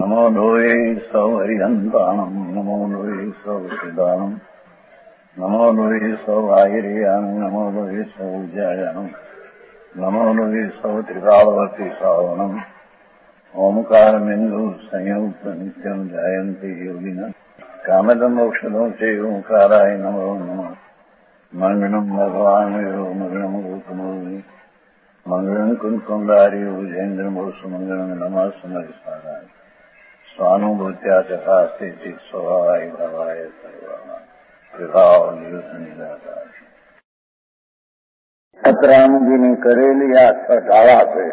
નમો લોહે સૌ હરિહંતાણમ નમો લોહે સૌ સિદ્ધાણમ નમો લોહે સૌ આહિર્યાણમ નમો લોહે સૌ જયાણમ નમો લોહે સૌ ત્રિકાળવતી શ્રાવણમ ઓમકારમિંદુ સંયુક્ત નિત્યમ જાયંતી યોગિના કામદમોક્ષદો છે ઓંકારાય નમો નમઃ મંગળમ ભગવાન મંગળમ ગોતમોહિ મંગળમ કુંકુંડારી ઉજેન્દ્રમોષ મંગળમ નમઃ સમરિસારાય સ્વાનુભૂત્યા ચકાસ્તે ચિત સ્વભાવાય ભાવાય સર્વા વિભાવ નિદાતા સતરામજીની કરેલી આ ઢાળા છે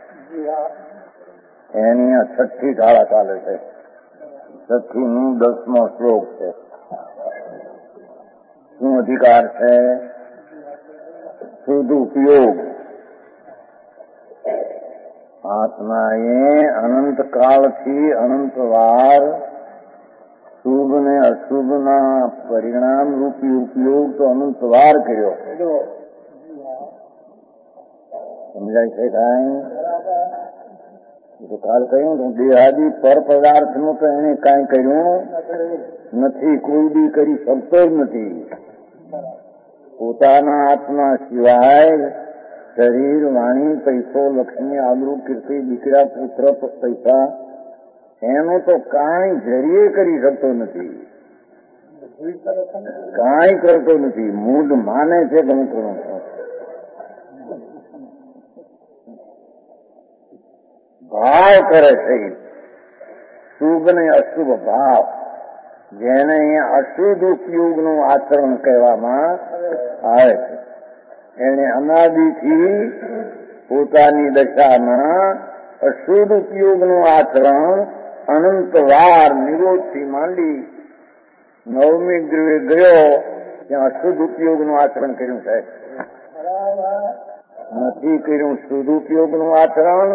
એની આ છઠ્ઠી ઢાળા ચાલે છે. છઠ્ઠીનું 10મો શ્લોક છે. શું અધિકાર છે? સદુપયોગ. આત્માએ અનંતકાળથી અનંતવાર શુભ ને અશુભના પરિણામ રૂપી ઉપયોગ તો અનંતવાર કર્યો. સમજાય છે કાંઈ? કાલ કહ્યું દેહાદી પર પદાર્થનું તો એને કાંઈ કર્યું નથી, કોઈ બી કરી શકતો જ નથી. પોતાના આત્મા સિવાય શરીર, વાણી, પૈસો, લક્ષ્મી, આબરૂ, કીર્તિ, દીકરા, પુત્ર, પૈસા એનું તો કાંઈ જરીએ કરી શકતો નથી, કાંઈ કરતો નથી. મૂળ માને છે ગમે કરું ભાવ કરે છે, શુભ ને અશુભ ભાવ. જેને અહીંયા અશુદ્ધ ઉપયોગનું આચરણ કહેવામાં આવે છે. એને અનાદિથી પોતાની દશામાં અશુદ્ધ ઉપયોગનું આચરણ અનંતવાર નિરોધથી માંડી 9મી ગૃહે ગયો ત્યાં અશુદ્ધ ઉપયોગનું આચરણ કર્યું છે. નથી કર્યું શુદ્ધ ઉપયોગનું આચરણ.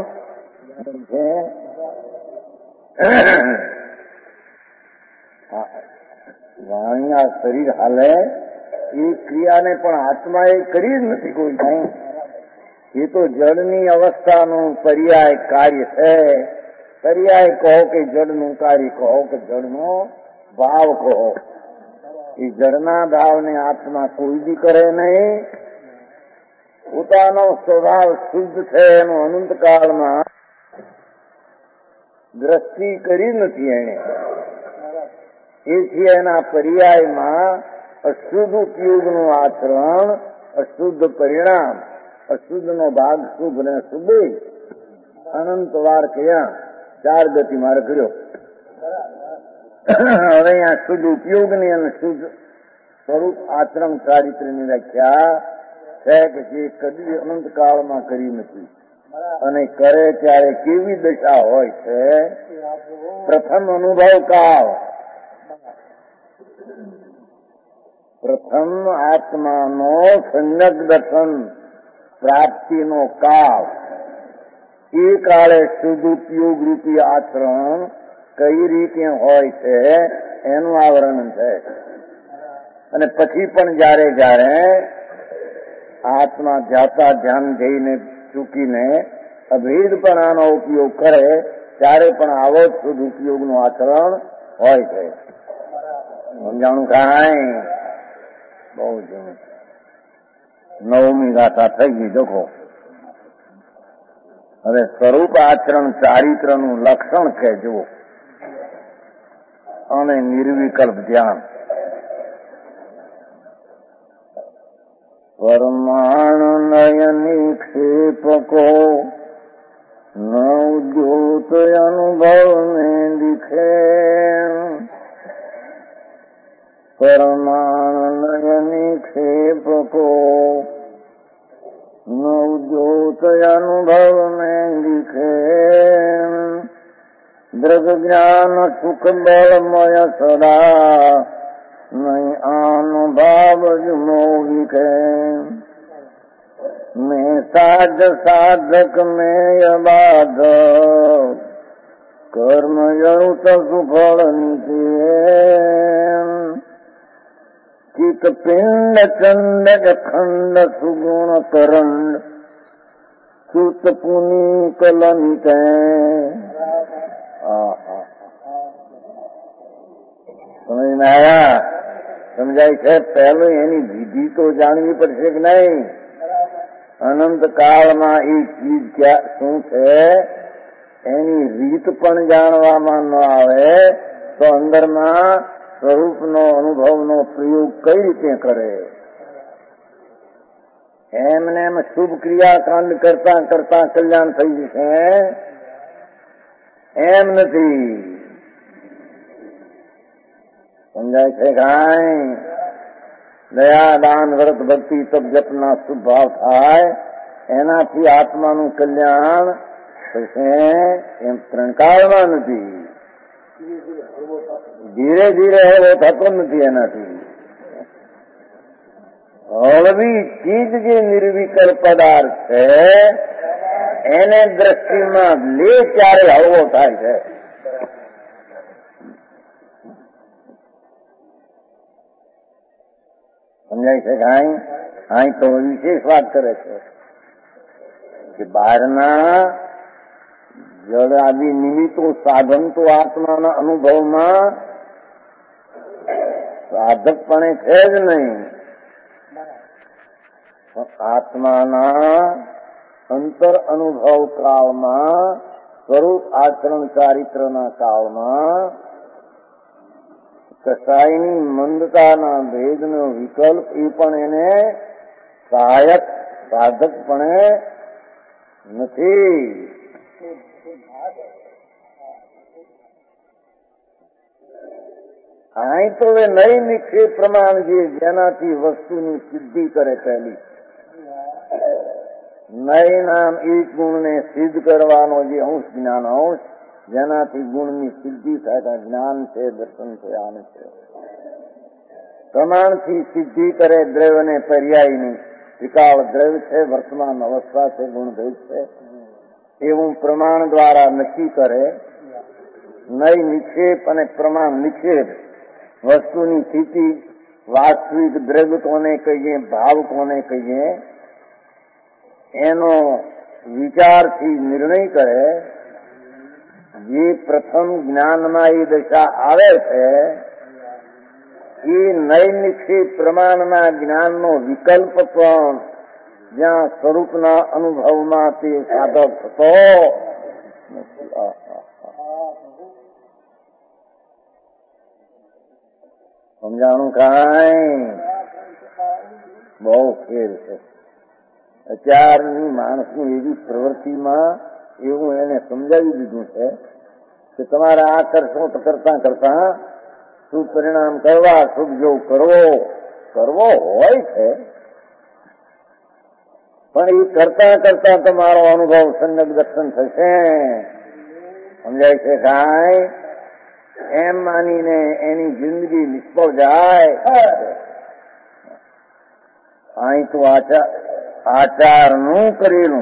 વાણી આ શરીર હાલે એ ક્રિયાને પણ આત્માએ કરી જ નથી કોઈ કઈ. એ તો જળની અવસ્થાનું પર્યાય કાર્ય છે. પર્યાય કહો કે જળનું કાર્ય કહો કે જળનો ભાવ કહો. એ જળના ભાવને આત્મા કોઈ બી કરે નહીં. પોતાનો સ્વભાવ શુદ્ધ છે એનું અનંતકાળમાં દ્રષ્ટિ કરી નથી એને. એથી એના પર્યાયમાં અશુદ્ધ ઉપયોગનું આચરણ, અશુદ્ધ પરિણામ, અશુદ્ધનો ભાગ શુભ ને શુભે અનંતવાર કર્યા. 4 ગતિ મારે કર્યો. હવે અહીંયા શુદ્ધ ઉપયોગની અને શુદ્ધ સ્વરૂપ આચરણ ચારિત્રની વ્યાખ્યા છે કે જે કદી અનંતકાળમાં કરી નથી અને કરે ત્યારે કેવી દશા હોય છે. પ્રથમ અનુભવ કાળ, પ્રથમ આત્માનો સંજ્ઞક દર્શન પ્રાપ્તિનો કાળ. એ કાળે શુદ્ધ ઉપયોગ રૂપી આચરણ કઈ રીતે હોય છે એનું આ વર્ણન છે. અને પછી પણ જયારે જયારે આત્મા જાતા ધ્યાન જઈને ચૂકીને અભેદપણાનો ઉપયોગ કરે ત્યારે પણ આવો જ શુદ્ધ ઉપયોગનું આચરણ હોય છે. સમજાણું કાંઈ? બહુ જૂનું. 9મી ગાથા થઈ ગઈ. દેખો હવે સ્વરૂપ આચરણ ચારિત્રનું લક્ષણ છે જુઓ. અને નિર્વિકલ્પ ધ્યાન. પરમાણ નયની ક્ષેપકો ન ઉદ્યોત અનુભવ ને દિખે. પરમાણ નયની ક્ષેપકો ન ઉદ્યોત અનુભવ ને દિખે. દ્રગ જ્ઞાન સુખ બળમય સદા નહીં અનુભાવ જ મોહિકે. મેં સાધ સાધક મેય બાધક કર્મ યરુત સુફળ નીતિ. ચિત પિંડ ચંડ ખંડ સુગુણ કરંડ સુત પુની કલનિત. સમજાય છે. પહેલું એની વિધિ તો જાણવી પડશે કે નહીં? અનંત કાળમાં એ ચીજ ક્યાં શું છે એની રીત પણ જાણવામાં ન આવે તો અંદરમાં સ્વરૂપનો અનુભવનો પ્રયોગ કઈ રીતે કરે? એમને એમ શુભ ક્રિયાકાંડ કરતા કરતા કલ્યાણ થઈ જશે એમ નથી. સમજાય છે કાંઈ? દયા દાન વ્રત ભક્તિ તપ જપના શુભ ભાવ થાય એનાથી આત્માનું કલ્યાણ થશે એમ ત્રણકાળમાં નથી. ધીરે ધીરે હવે થતો નથી. એનાથી હળવી ચીજ જે નિર્વિકલ પદાર્થ છે એને દ્રષ્ટિમાં લે ત્યારે હળવો થાય છે. સમજાય છે કાંઈ? અહીં તો વિશેષ વાત કરે છે કે બહારના જળ આદિ નિમિત્તો સાધન તો આત્માના અનુભવમાં સાધકપણે છે જ નહીં. આત્માના અંતર અનુભવ કાળમાં સ્વરૂપ આચરણ ચારિત્રના કાળમાં કસાયની મંદતાના ભેદનો વિકલ્પ એ પણ એને સહાયક સાધકપણે નથી. અહીં તો હવે નહીં નિક્ષેપ પ્રમાણ જેનાથી વસ્તુની સિદ્ધિ કરે પહેલી નય નામ એક ગુણને સિદ્ધ કરવાનો જે અંશ જ્ઞાન અંશ જેનાથી ગુણની સિદ્ધિ થાય જ્ઞાન છે દર્શન છે આન છે. પ્રમાણથી સિદ્ધિ કરે દ્રવ્યને પર્યાયની ત્રિકાળ દ્રવ્ય છે વર્તમાન અવસ્થા છે ગુણભેદ છે એવું પ્રમાણ દ્વારા નક્કી કરે. નય નિક્ષેપ અને પ્રમાણ નિક્ષેપ વસ્તુની સ્થિતિ વાસ્તવિક દ્રવ્ય કોને કહીએ ભાવ કોને કહીએ એનો વિચારથી નિર્ણય કરે. જે પ્રથમ જ્ઞાનમાં એ દશા આવે છે એ નૈનિક્ષેપ પ્રમાણના જ્ઞાનનો વિકલ્પ પણ જ્યાં સ્વરૂપના અનુભવમાં તે સાધક થતો સમજાણું કાંઈ? બહુ ફેર છે. અત્યારની માણસની એવી પ્રવૃત્તિમાં એવું એને સમજાવી દીધું છે કે તમારે આ કરશો તો કરતા કરતા શુભ પરિણામ કરવા શુભ જો કરવો હોય છે પણ એ કરતા કરતા તમારો અનુભવ સમ્યક દર્શન થશે. સમજાય છે કાંઈ? એમ માનીને એની જિંદગી નિષ્ફળ જાય. અહીં તો આચારનું કરેલું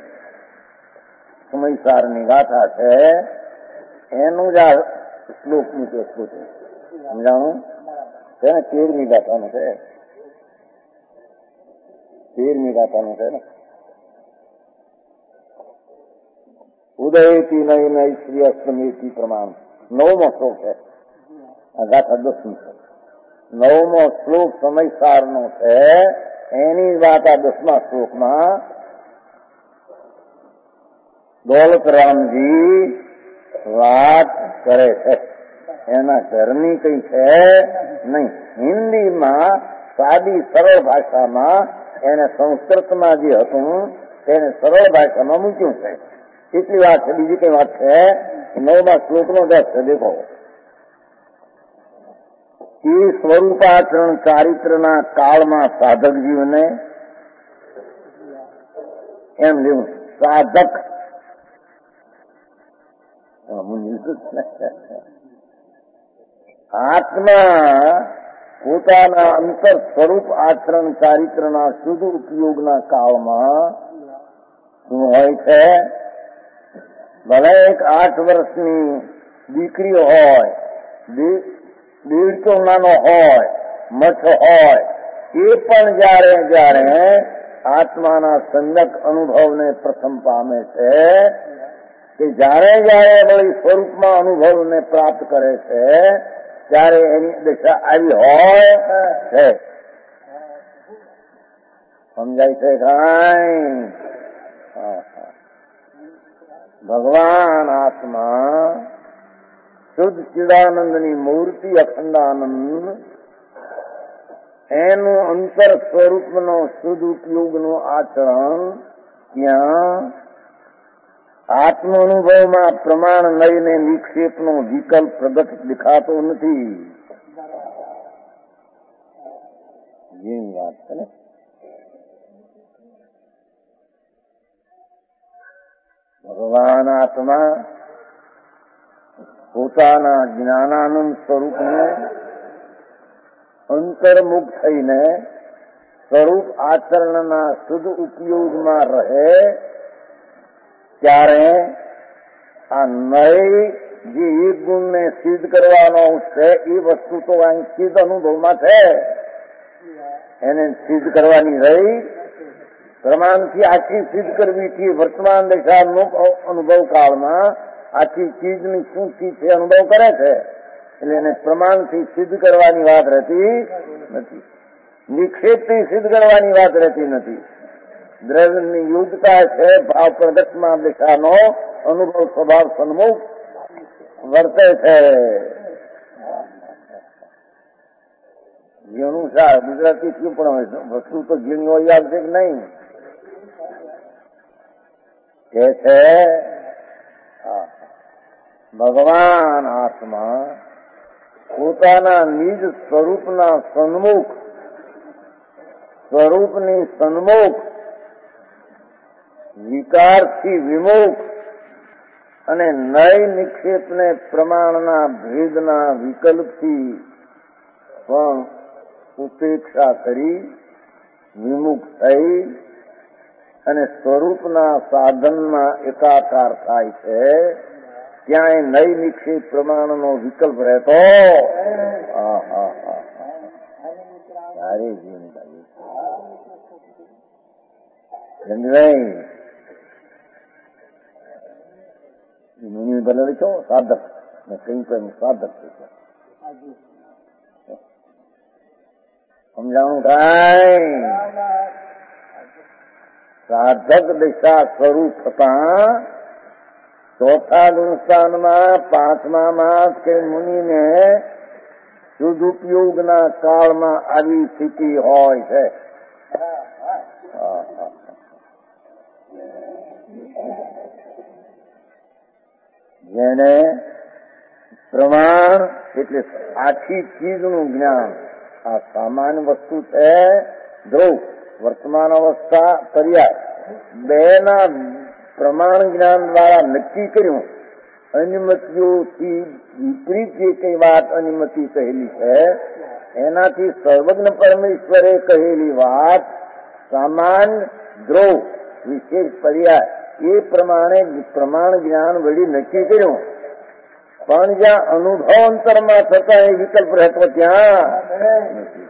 સમયસારની ગાથા છે એનું જ આ શ્લોક મૂકે છે. સમજાણું છે ને? 13મી ગાથાનું છે. 13મી ગાથાનું છે ને. ઉદયથી નય નય શ્રી અષ્ટમેથી પ્રમાણ 9મો શ્લોક છે. આ ગાથા 10મી છે. 9મો શ્લોક સમયસારનો છે. એની વાત આ 10મા શ્લોકમાં દોલતરામજી વાત કરે છે. એના ઘરની કઈ છે નહીં. હિન્દીમાં સાદી સરળ ભાષામાં એને સંસ્કૃતમાં જે હતું તેને સરળ ભાષામાં મૂક્યું છે. એટલી વાત છે. બીજી કઈ વાત છે? 9મા શ્લોકનો 10 છે. દેખો એ સ્વરૂપાચરણ ચારિત્રના કાળમાં સાધક જીવને એમ લેવું. સાધક આત્મા પોતાના અંતર સ્વરૂપ આચરણ ચારિત્રના શુદ્ધ ઉપયોગના કાળમાં શું હોય છે? ભલે એક 8 વર્ષની દીકરી હોય, 1.5 નાનો હોય, મઠ હોય, એ પણ જયારે આત્માના સમ્યક અનુભવને પ્રથમ પામે છે કે જયારે વળી સ્વરૂપમાં અનુભવને પ્રાપ્ત કરે છે ત્યારે એની દશા આવી હોય છે. સમજાય છે કાંઈ? ભગવાન આત્મા શુદ્ધ ચિદાનંદની મૂર્તિ અખંડાનંદ, એનું અંતર સ્વરૂપનો શુદ્ધ ઉપયોગનું આચરણ ત્યાં આત્માનુભવમાં પ્રમાણ લઈને નિક્ષેપનો વિકલ્પ પ્રગટ દેખાતો નથી. જેની વાત છે ને, ભગવાન આત્મા પોતાના જ્ઞાનાનંદ સ્વરૂપને અંતર્મુખ થઈને સ્વરૂપ આચરણના શુદ્ધ ઉપયોગમાં રહે ત્યારે આ નય જે એક ગુણને સિદ્ધ કરવાનો છે એ વસ્તુ તો અહીં સિદ્ધ અનુભવમાં છે, એને સિદ્ધ કરવાની રહી. પ્રમાણથી આખી સિદ્ધ કરવી છે. વર્તમાન દશાનો અનુભવ કાળમાં આખી ચીજની શું ચીજ છે અનુભવ કરે છે, એટલે એને પ્રમાણથી સિદ્ધ કરવાની વાત રહેતી નથી. નિક્ષેપથી સિદ્ધ કરવાની વાત રહેતી નથી. દ્રવ્યની યોગ્યતા છે ભાવ પ્રગટમાં દશાનો અનુભવ સ્વભાવ સન્મુખ વર્તે છે. ઘીણું શાક ગુજરાતી શું પણ વસ્તુ તો ઘીણી હોય આવશે કે નહીં કે છે. ભગવાન આત્મા પોતાના નિજ સ્વરૂપના સન્મુખ, સ્વરૂપની સન્મુખ, વિકારથી વિમુખ અને નય નિક્ષેપને પ્રમાણના ભેદના વિકલ્પથી પણ ઉપેક્ષા કરી વિમુખ થઈ અને સ્વરૂપના સાધનમાં એકાકાર થાય છે. ત્યાં નય નિક્ષેપ પ્રમાણનો વિકલ્પ રહેતો મુનિ બને છો સાધક ને કઈ પણ સાધક છે. સમજાણું કાંઈ? સાધક દિશા સ્વરૂપ થતા ચોથા ગુણસ્થાનમાં પાંચમામાં કે મુનિને શુદ્ધ ઉપયોગના કાળમાં આવી સ્થિતિ હોય છે. જેને પ્રમાણ એટલે આખી ચીજનું જ્ઞાન, આ સામાન્ય વસ્તુ છે ધ્રુવ, વર્તમાન અવસ્થા પર્યાય, બેના પ્રમાણ જ્ઞાન દ્વારા નક્કી કર્યું. અનિમતિઓથી વિપરીત જે કઈ વાત અનિમતિ કહેલી છે એનાથી સર્વજ્ઞ પરમેશ્વરે કહેલી વાત સામાન્ય ધ્રુવ વિશેષ પર્યાય એ પ્રમાણે પ્રમાણ જ્ઞાન વળી નક્કી કર્યું. પણ જ્યાં અનુભવ અંતરમાં થતા એ વિકલ્પ રહેતો ત્યાં નથી.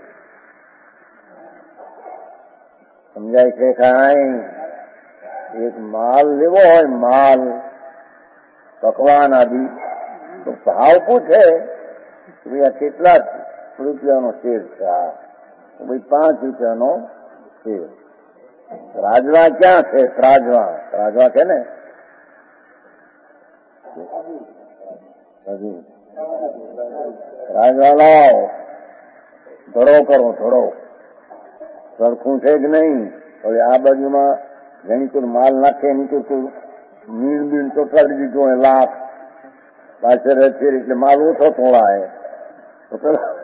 સમજાય છે કાંઈ? એક માલ લેવો હોય, માલ પકવાન આદિ, તો ભાવ પૂછે ભાઈ આ કેટલા રૂપિયાનો શેર છે? તો ભાઈ 5 રૂપિયાનો શેર. રાજવા ક્યાં છે? ત્રાજવા છે ને, રાજવા લાવ, ધડો કરો, ધડો સરખું છે કે નહીં? હવે આ બાજુમાં ઘણી કોઈ માલ નાખે એની કોઈ મીણ બીણ ચોટાડી દીધો હોય લાખ પાછળ છે એટલે માલ ઓછો થોડાય તો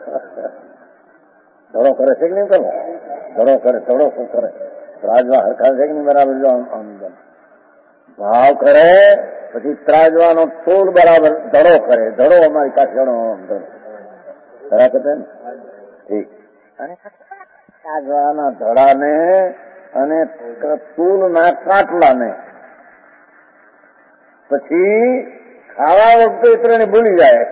ધડો કરે છે કે નહીં? કરો ધડો કરે. ધડો શું કરે? ત્રાજવા હરખા છે કે નહીં? બરાબર ભાવ કરે પછી ત્રાજવાનો તોલ બરાબર ધડો કરે. ધડો અમારી પાસે બરાબર ને ઠીક. ત્રાજવાના ધડાને અને તૂલના કાટલાને પછી ખાવા વખતે ત્રણે ભૂલી જાય.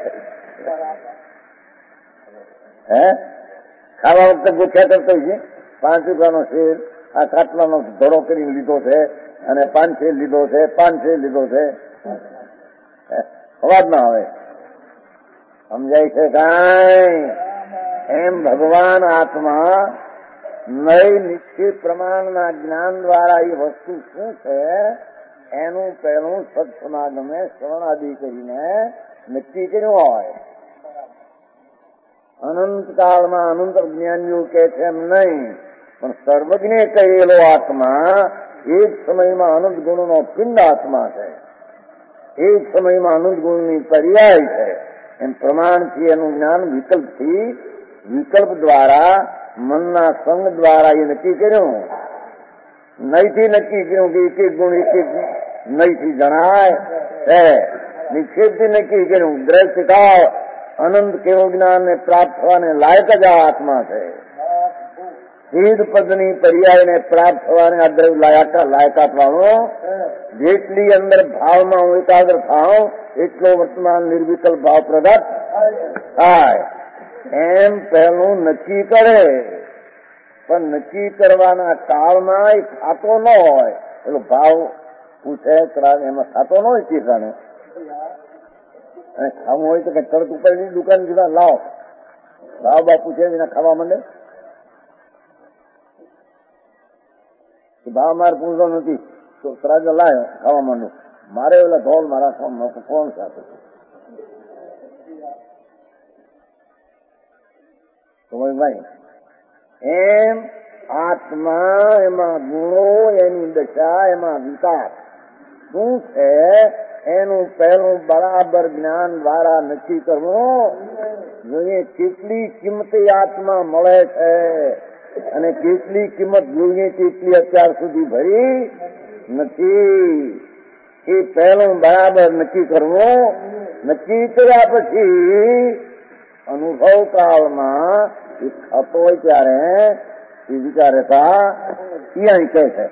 ખાવા વખતે ગોખ્યા કરતો છે 5 રૂપિયાનો શેર આ કાટલાનો ધડો કરીને લીધો છે અને 5 શેર લીધો છે, 5 શેર લીધો છે. અવાજ ના આવે. સમજાય છે કાંઈ? એમ ભગવાન આત્મા નય નિશ્ચિત પ્રમાણના જ્ઞાન દ્વારા એ વસ્તુ શું છે એનું પહેલું સત્સમાગમે શ્રવણાદિ કરીને નક્કી કર્યું હોય. અનંતકાળમાં અનંત જ્ઞાનીઓ કે છે એમ નહીં, પણ સર્વજ્ઞે કહેલો આત્મા એક સમયમાં અનંત ગુણનો પિંડ આત્મા છે, એક સમયમાં અનંત ગુણની પર્યાય છે. એમ પ્રમાણથી એનું જ્ઞાન વિકલ્પથી, વિકલ્પ દ્વારા, મનના સંગ દ્વારા એ નક્કી કર્યું. નહીથી નક્કી કર્યું કે એક એક ગુણ એક એક નહીથી જણાય છે. નિક્ષેપથી નક્કી કર્યું દ્રષ્ટિકાળ અનંત કેવું જ્ઞાન ને પ્રાપ્ત થવાને લાયક જ આ આત્મા છે. સિદ્ધ પદની પર્યાયને પ્રાપ્ત થવાને આ દ્રવ્ય લાયકાત વાળો, જેટલી અંદર ભાવમાં હું એકાગ્ર થાવ એટલો વર્તમાન નિર્વિકલ્પ ભાવ પ્રગટ થાય. એમ પહેલું નક્કી કરે, પણ નક્કી કરવાના કાળમાં એ ખાતો ન હોય. પેલો ભાવ પૂછે એમાં ખાતો ન હોય ચીસાને, અને ખાવું હોય તો કઈ તરત ઉપરની દુકાન જુદા લાવો, ભાવ બાપુ છે એના ખાવા માંડે. ભાવ મારે પૂછતો નથી તો તરાજો લાયો ખાવા માંડું, મારે ઓલા ધોલ મારા ખાવા કોણ સાથે તો ભાઈ. એમ આત્મા, એમાં ગુણો, એની દશા, એમાં વિકાસ શું છે એનું પહેલું બરાબર જ્ઞાન દ્વારા નક્કી કરવું જોઈએ. કેટલી કિંમતી આત્મા મળે છે અને કેટલી કિંમત જોઈએ તેટલી અત્યાર સુધી ભરી નથી. એ પહેલું બરાબર નક્કી કરવું. નક્કી કર્યા પછી અનુભવ કાળમાં એ ખાતો હોય ત્યારે એ વિચારતા અહીંયા કહે છે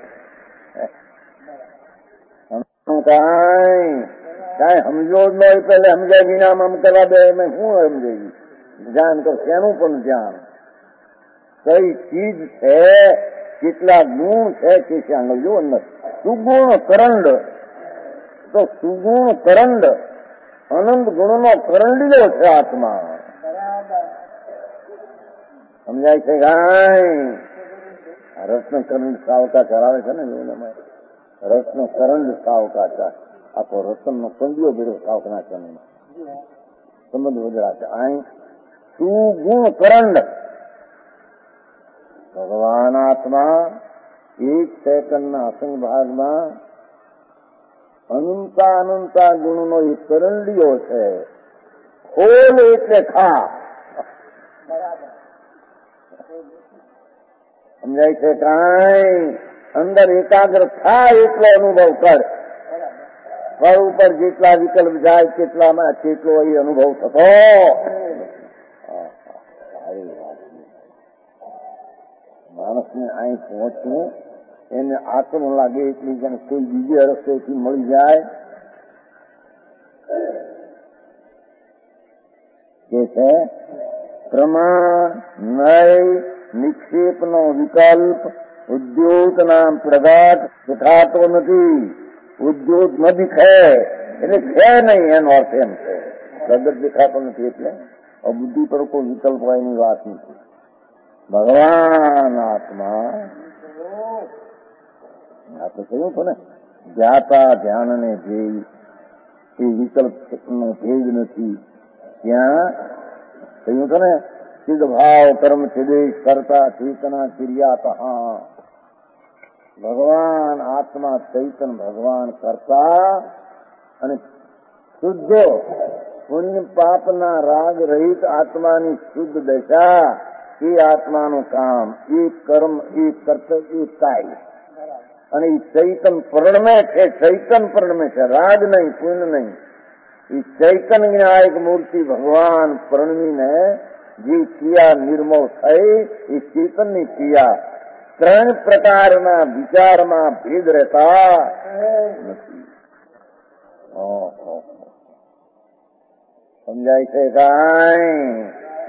કઈ સમજો જ નહીં, પેલે સમજાય વિનામ આમ કરવા દે મેં શું સમજાવી ધ્યાન કર. શેનું પણ ધ્યાન? કઈ ચીજ છે, કેટલા ગુણ છે કે શ્યાંગ જો અંદર સુગુણ કરંડ, તો સુગુણ કરંડ અનંત ગુણનો કરંડીયો છે આત્મા. સમજાય છે ગાય? રત્ન કરંડ સાવકા ચલાવે છે ને એનામાં રત્ન કરંડ સાવકા આખો રત્નનો કંડિયો બેડો સાવકના ચરણ સંબંધ વધરા છે. અહીં સુગુણ કરંડ ભગવાન આત્મા એક સેકન્ડના અસંગ ભાગમાં અનંતા ગુણનો એ કરંડીયો છે. ખોલ એટલે ખા. સમજાય છે કાંઈ? અંદર એકાગ્ર થાય એટલો અનુભવ કર. ફળ ઉપર જેટલા વિકલ્પ જાય કેટલામાં કેટલો એ અનુભવ થતો. માણસને અહીં પહોંચવું એને આકમ લાગે એટલી જાણે કોઈ બીજે રસ્તેથી મળી જાય કે છે પ્રમાણ, નય, નિક્ષેપનો વિકલ્પ ઉદ્યોગના પ્રગટ દેખાતો નથી. ઉદ્યોગ ન દીખે એટલે છે નહીં, એનો અર્થ એમ છે. પ્રગટ દેખાતો નથી એટલે બુદ્ધિ પર કોઈ વિકલ્પ હોય એની વાત નથી. ભગવાન આત્મા આ તો કહ્યું હતું ને, ધ્યાતા ધ્યાનને ધ્યેય, એ વિકલ્પનો ભેદ નથી. ત્યાં કહ્યું હતું ને, સિદ્ધ ભાવ કર્મ સિદ્ધેશ કરતા ચેતના ક્રિયા. ભગવાન આત્મા ચૈતન, ભગવાન કરતા અને શુદ્ધ પુણ્ય પાપના રાગ રહિત આત્માની શુદ્ધ દશા, એ આત્માનું કામ, એ કર્મ, એ કર્તવ્ય, એ કાય. અને એ ચૈતન પરણમે છે, ચૈતન પરણમે છે, રાગ નહીં, પુણ્ય નહીં. એ ચૈતન જ્ઞાયક મૂર્તિ ભગવાન પરણવીને જે ક્રિયા નિર્મળ થઈ એ ચેતનની ક્રિયા. ત્રણ પ્રકારના વિચારમાં ભેદ રહેતા નથી. સમજાય છે કાંઈ?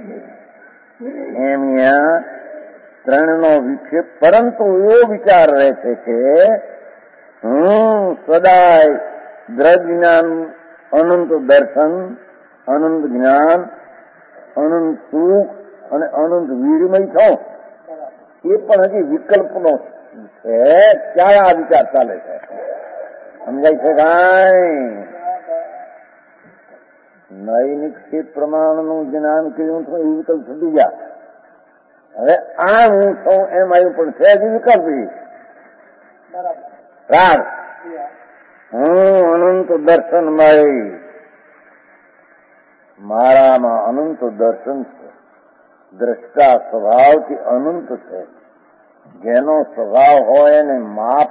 એમ ત્રણનો વિક્ષેપ, પરંતુ એવો વિચાર રહે છે કે સદાય દ્રઢ જ્ઞાન, અનંત દર્શન, અનંત જ્ઞાન અનંત સુખ અને અનંત વીરમય છો, એ પણ હજી વિકલ્પનો છે. ક્યાં આ વિચાર ચાલે છે? સમજાય છે કાંઈ? નૈનિક્ષિત પ્રમાણનું જ્ઞાન કર્યું તો એ વિકલ્પ છૂટી ગયા. હવે આ હું છું એમ આવ્યું, પણ છે હજી વિકલ્પ. રાગ હું અનંત દર્શનમય, મારામાં અનંત દર્શન છે. દ્રષ્ટા સ્વભાવથી અનંત છે. જેનો સ્વભાવ હોય ને માપ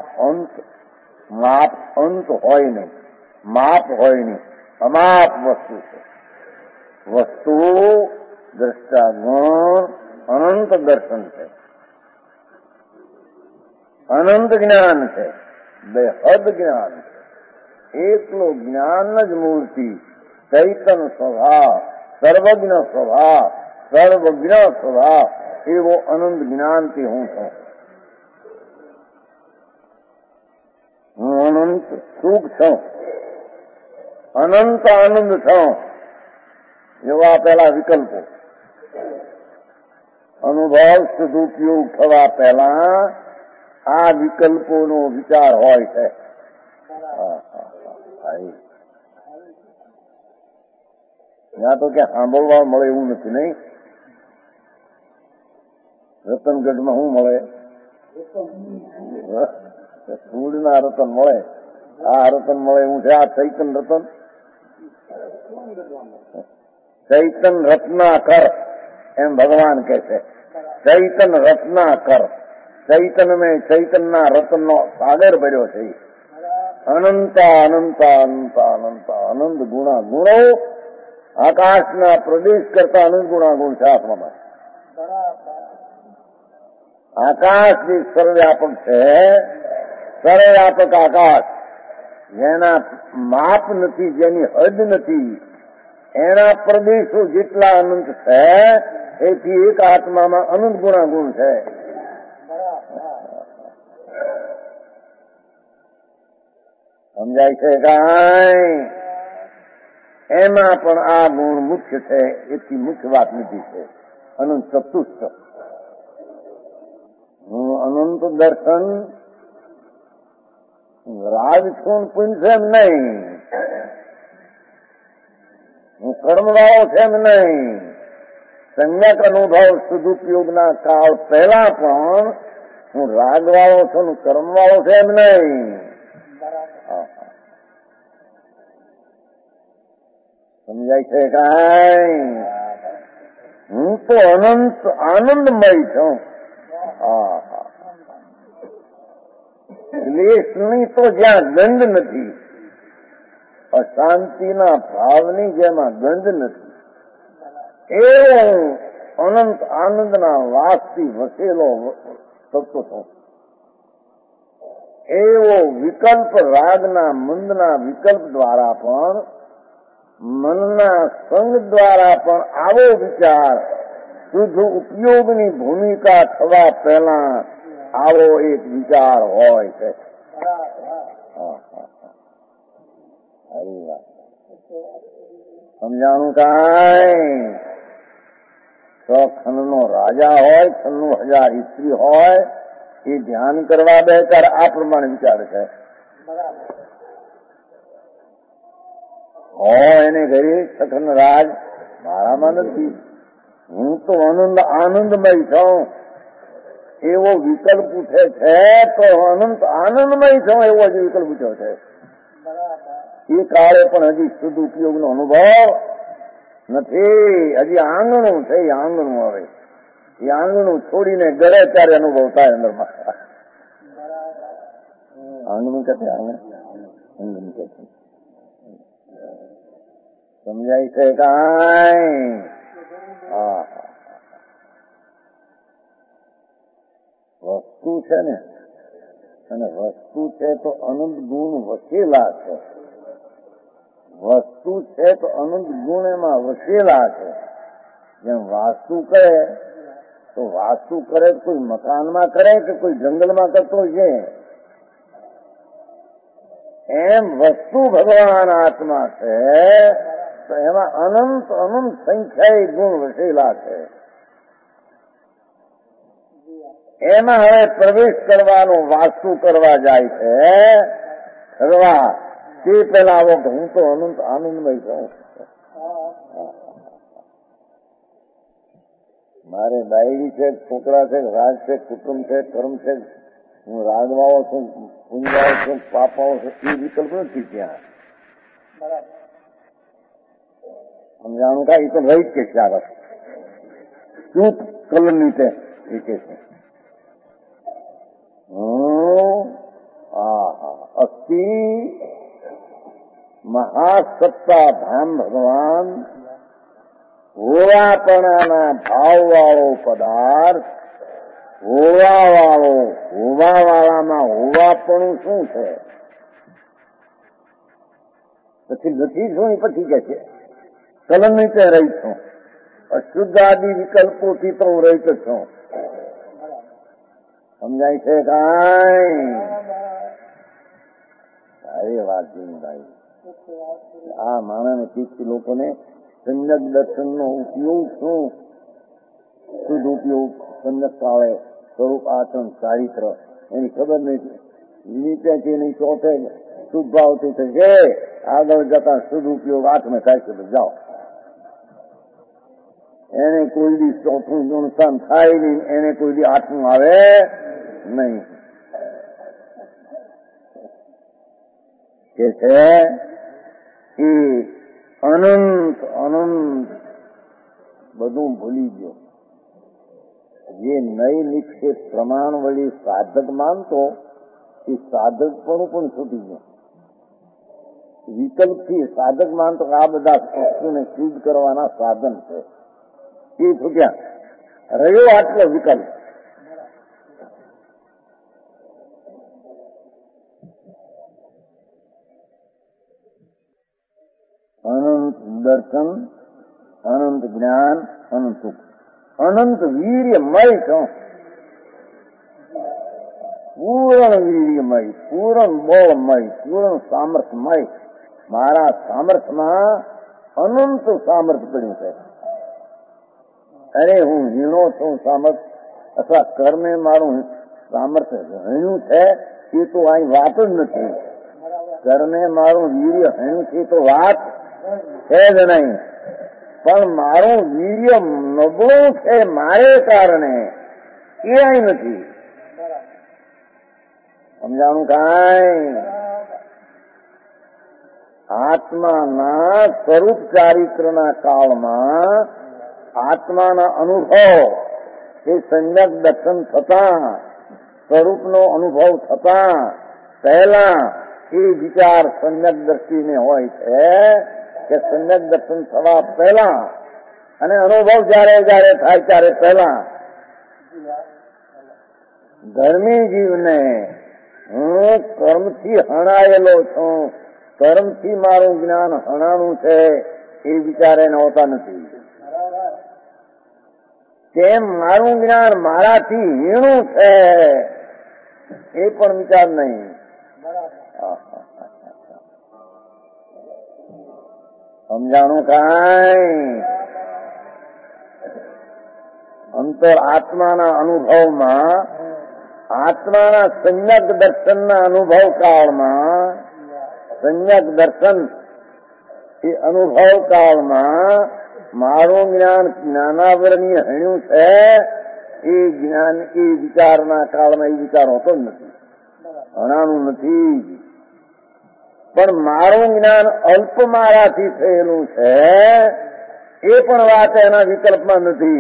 અંત હોય નહીં, માપ હોય નહીં, અમાપ વસ્તુ છે. વસ્તુ દ્રષ્ટા ગુણ અનંત દર્શન છે, અનંત જ્ઞાન છે, બેહદ જ્ઞાન છે. એકલો જ્ઞાન જ મૂર્તિ, ચૈતન સ્વભાવ, સર્વજ્ઞ સ્વભાવ, સર્વજ્ઞ સ્વભાવ એવો અનંત જ્ઞાનથી હું છું. હું અનંત સુખ છું, અનંત આનંદ છું. એવા પેલા વિકલ્પો અનુભવ સદુપયોગ થવા પહેલા આ વિકલ્પોનો વિચાર હોય છે. ત્યાં તો ક્યાં સાંભળવા મળે એવું નથી, નહીં? રતનગઢમાં શું મળે? સૂળના રતન મળે. આ રતન મળે એવું છે. આ ચૈતન રતન, ચૈતન રત્નાકર એમ ભગવાન કે છે. ચૈતન રત્નાકર, ચૈતન મેં ચૈતનના રતનનો સાગર ભર્યો છે. અનંત અનંત અનંત અનંત આનંદ ગુણા ગુણો આકાશના પ્રદેશ કરતા અનંત ગુણા ગુણ છે આત્મામાં. આકાશ જે સર્વવ્યાપક છે, સર્વવ્યાપક આકાશ, જેના માપ નથી, જેની હદ નથી, એના પ્રદેશો જેટલા અનંત છે, એથી એક આત્મામાં અનંત ગુણા ગુણ છે. સમજાય છે કાંઈ? એમાં પણ આ ગુણ મુખ્ય છે. એથી મુખ્ય વાત નથી છે અનંત ચતુષ્ટ. હું અનંત દર્શન રાજ છું, પુંજ એમ નહીં. હું કર્મવાળો છે એમ નહીં. સંજ્ઞક અનુભવ સદુપયોગના કાળ પહેલા પણ હું રાગવાળો છું, કર્મવાળો છે એમ નહીં. સમજાય છે કાંઈ? હું તો અનંત આનંદમય છું. ક્લેશની તો જ્યાં ગંધ નથી, અશાંતિના ભાવની જેમાં ગંધ નથી, એવો અનંત આનંદના વાસથી વસેલો થતો છું. એવો વિકલ્પ રાગના મંદના વિકલ્પ દ્વારા પણ, મનના સંગ દ્વારા પણ આવો વિચાર શુદ્ધ ઉપયોગની ભૂમિકા થવા પહેલા આવો એક વિચાર હોય છે. સમજાણું કાંઈ? 6 ખંડનો રાજા હોય, 96,000 સ્ત્રી હોય, એ ધ્યાન કરવા બે ત્યારે આ પ્રમાણે વિચાર છે. એને ઘરે સખન રાજ મારામાં નથી, હું તો આનંદમય છું. એવો વિકલ્પ પૂછે છે તો અનંત આનંદમય છું એવો હજી વિકલ્પ પૂછ્યો છે. એ કાળે પણ હજી શુદ્ધ ઉપયોગનો અનુભવ નથી. હજી આંગણું છે. એ આંગણું હવે એ આંગણું છોડીને ગળે ત્યારે અનુભવ થાય અંદરમાં. આંગણું કે આંગણ કે સમજાય છે કાંઈ? વસ્તુ છે ને, અને વસ્તુ છે તો અનંત ગુણ વસેલા છે. વસ્તુ છે તો અનંત ગુણ એમાં વસેલા છે. જેમ વાસ્તુ કરે તો વાસ્તુ કરે કોઈ મકાનમાં કરે કે કોઈ જંગલમાં કરતો છે, એમ વસ્તુ ભગવાન આત્મા છે તો એમાં અનંત અનંત સંખ્યાએ ગુણ વસેલા છે. એમાં હવે પ્રવેશ કરવાનો વાસ્તુ કરવા જાય છે કરવા તે પેલા આવો કે હું તો અનંત આનંદમય છું. મારે ડાયરી છે, છોકરા છે, રાજ છે, કુટુંબ છે, કર્મ છે, હું રાગવાઓ છું, પુંજાઓ છું, પાપાઓ છું, એ વિકલ્પ નથી ત્યાં. સમજાણું કા એ તો રહી જ કે ચાર શું કલન રીતે એ કે છે અસ્થિ મહાસત્તા ધામ ભગવાન હોવાપણાના ભાવવાળો પદાર્થ, હોવાવાળામાં હોવાપણું શું છે? પછી નથી શું એ પછી કે છે કલન રીતે રહી છું. અશુદ્ધ આદિ વિકલ્પોથી તો હું રહીત છું. સમજાય છે કાંઈ? સારી વાત ભાઈ. આ માણસને તીર્થ લોકોને સમ્યક દર્શનનો ઉપયોગ શું? શુદ્ધ ઉપયોગ સમ્યક કાળે સ્વરૂપ આચરણ ચારિત્ર એની ખબર નથી. નીચેથી એની ચોથે શુભ ભાવથી થશે. આગળ જતા શુદ્ધ ઉપયોગ આઠમે થાય છે. જાઓ એને કોઈ દી ચોથું ગુણસાન થાય નહીં, એને કોઈ દી આઠમું આવે નહીં. કે છે એ અનંત અનંત બધું ભૂલી ગયો. જે નઈ નિક્ષેપ પ્રમાણ વળી સાધક માનતો એ સાધક પણ છૂટી ગયો. વિકલ્પથી સાધક માનતો આ બધા વસ્તુને સિદ્ધ કરવાના સાધન છે એ છૂટ્યા. રહ્યો આટલો વિકલ્પ. અનંત દર્શન, અનંત જ્ઞાન, અનંત સુખ, અનંત વીર્યમય છું. પૂર્ણ વીર્યમય, પૂર્ણ બળમય, પૂર્ણ સામર્થ્યમય. મારા સામર્થ્યમાં અનંત સામર્થ્ય પડ્યું છે. અરે હું હીણો છું સામર્થ્ય અથવા કર્મે મારું સામર્થ્ય હણ્યું છે એ તો અહીં વાત જ નથી. કર્મે મારું વીર્ય હણ્યું છે તો વાત છે જ નહીં. પણ મારું વીર્ય નબળું છે મારે કારણે એ અહીં નથી. સમજાણું કાંઈ? આત્માના સ્વરૂપ ચારિત્રના કાળમાં આત્માના અનુભવ એ સમ્યક દર્શન થતા, સ્વરૂપનો અનુભવ થતા પહેલા એ વિચાર સમ્યક દ્રષ્ટિને હોય છે કે સમ્યક દર્શન થવા પહેલા અને અનુભવ જયારે જયારે થાય ત્યારે પહેલા ધર્મી જીવને હું કર્મથી હણાયેલો છું, કર્મથી મારું જ્ઞાન હણાણું છે એ વિચાર એને હોતા નથી. કેમ મારું જ્ઞાન મારાથી હીણું છે એ પણ વિચાર નહીં. સમજાણું કાંઈ? અંતર આત્માના અનુભવમાં, આત્માના સમ્યક દર્શનના અનુભવ કાળમાં, સમ્યક દર્શન એ અનુભવ કાળમાં મારું જ્ઞાન જ્ઞાનાવરણીય હણ્યું છે એ જ્ઞાન એ વિચારના કાળમાં એ વિચાર હોતો જ નથી, હણાનું નથી. પણ મારું જ્ઞાન અલ્પ મારાથી થયેલું છે એ પણ વાત એના વિકલ્પમાં નથી.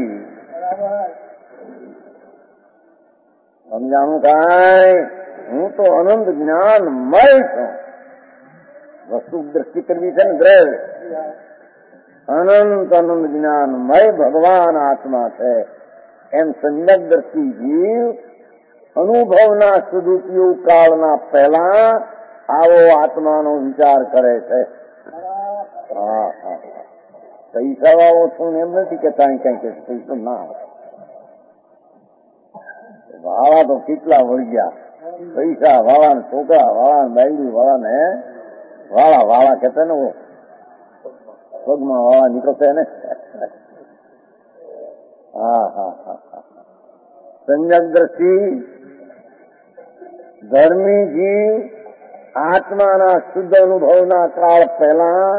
સમજાણું કાંઈ? હું તો અનંત જ્ઞાનમય છું. વસ્તુ દ્રષ્ટિ કરવી છે ને દ્રવ્ય. અનંત અનંત જ્ઞાનમય ભગવાન આત્મા છે એમ સમ્યક દ્રષ્ટિ જીવ અનુભવના સદુપયોગ કાળના પહેલા આવો આત્માનો વિચાર કરે છે. પૈસા વાળો છું એમ નથી કે કઈ કે પૈસો ના વાળા તો કેટલા વળગ્યા. પૈસા વાળા, છોકરા વાળા, બાયડી વાળા ને વાળા વાળા કેતા ને પગમાં હવા નીકળશે ને. હા હા હા. સંયમ દ્રષ્ટિ ધર્મી જીવ આત્માના શુદ્ધ અનુભવના કાળ પહેલા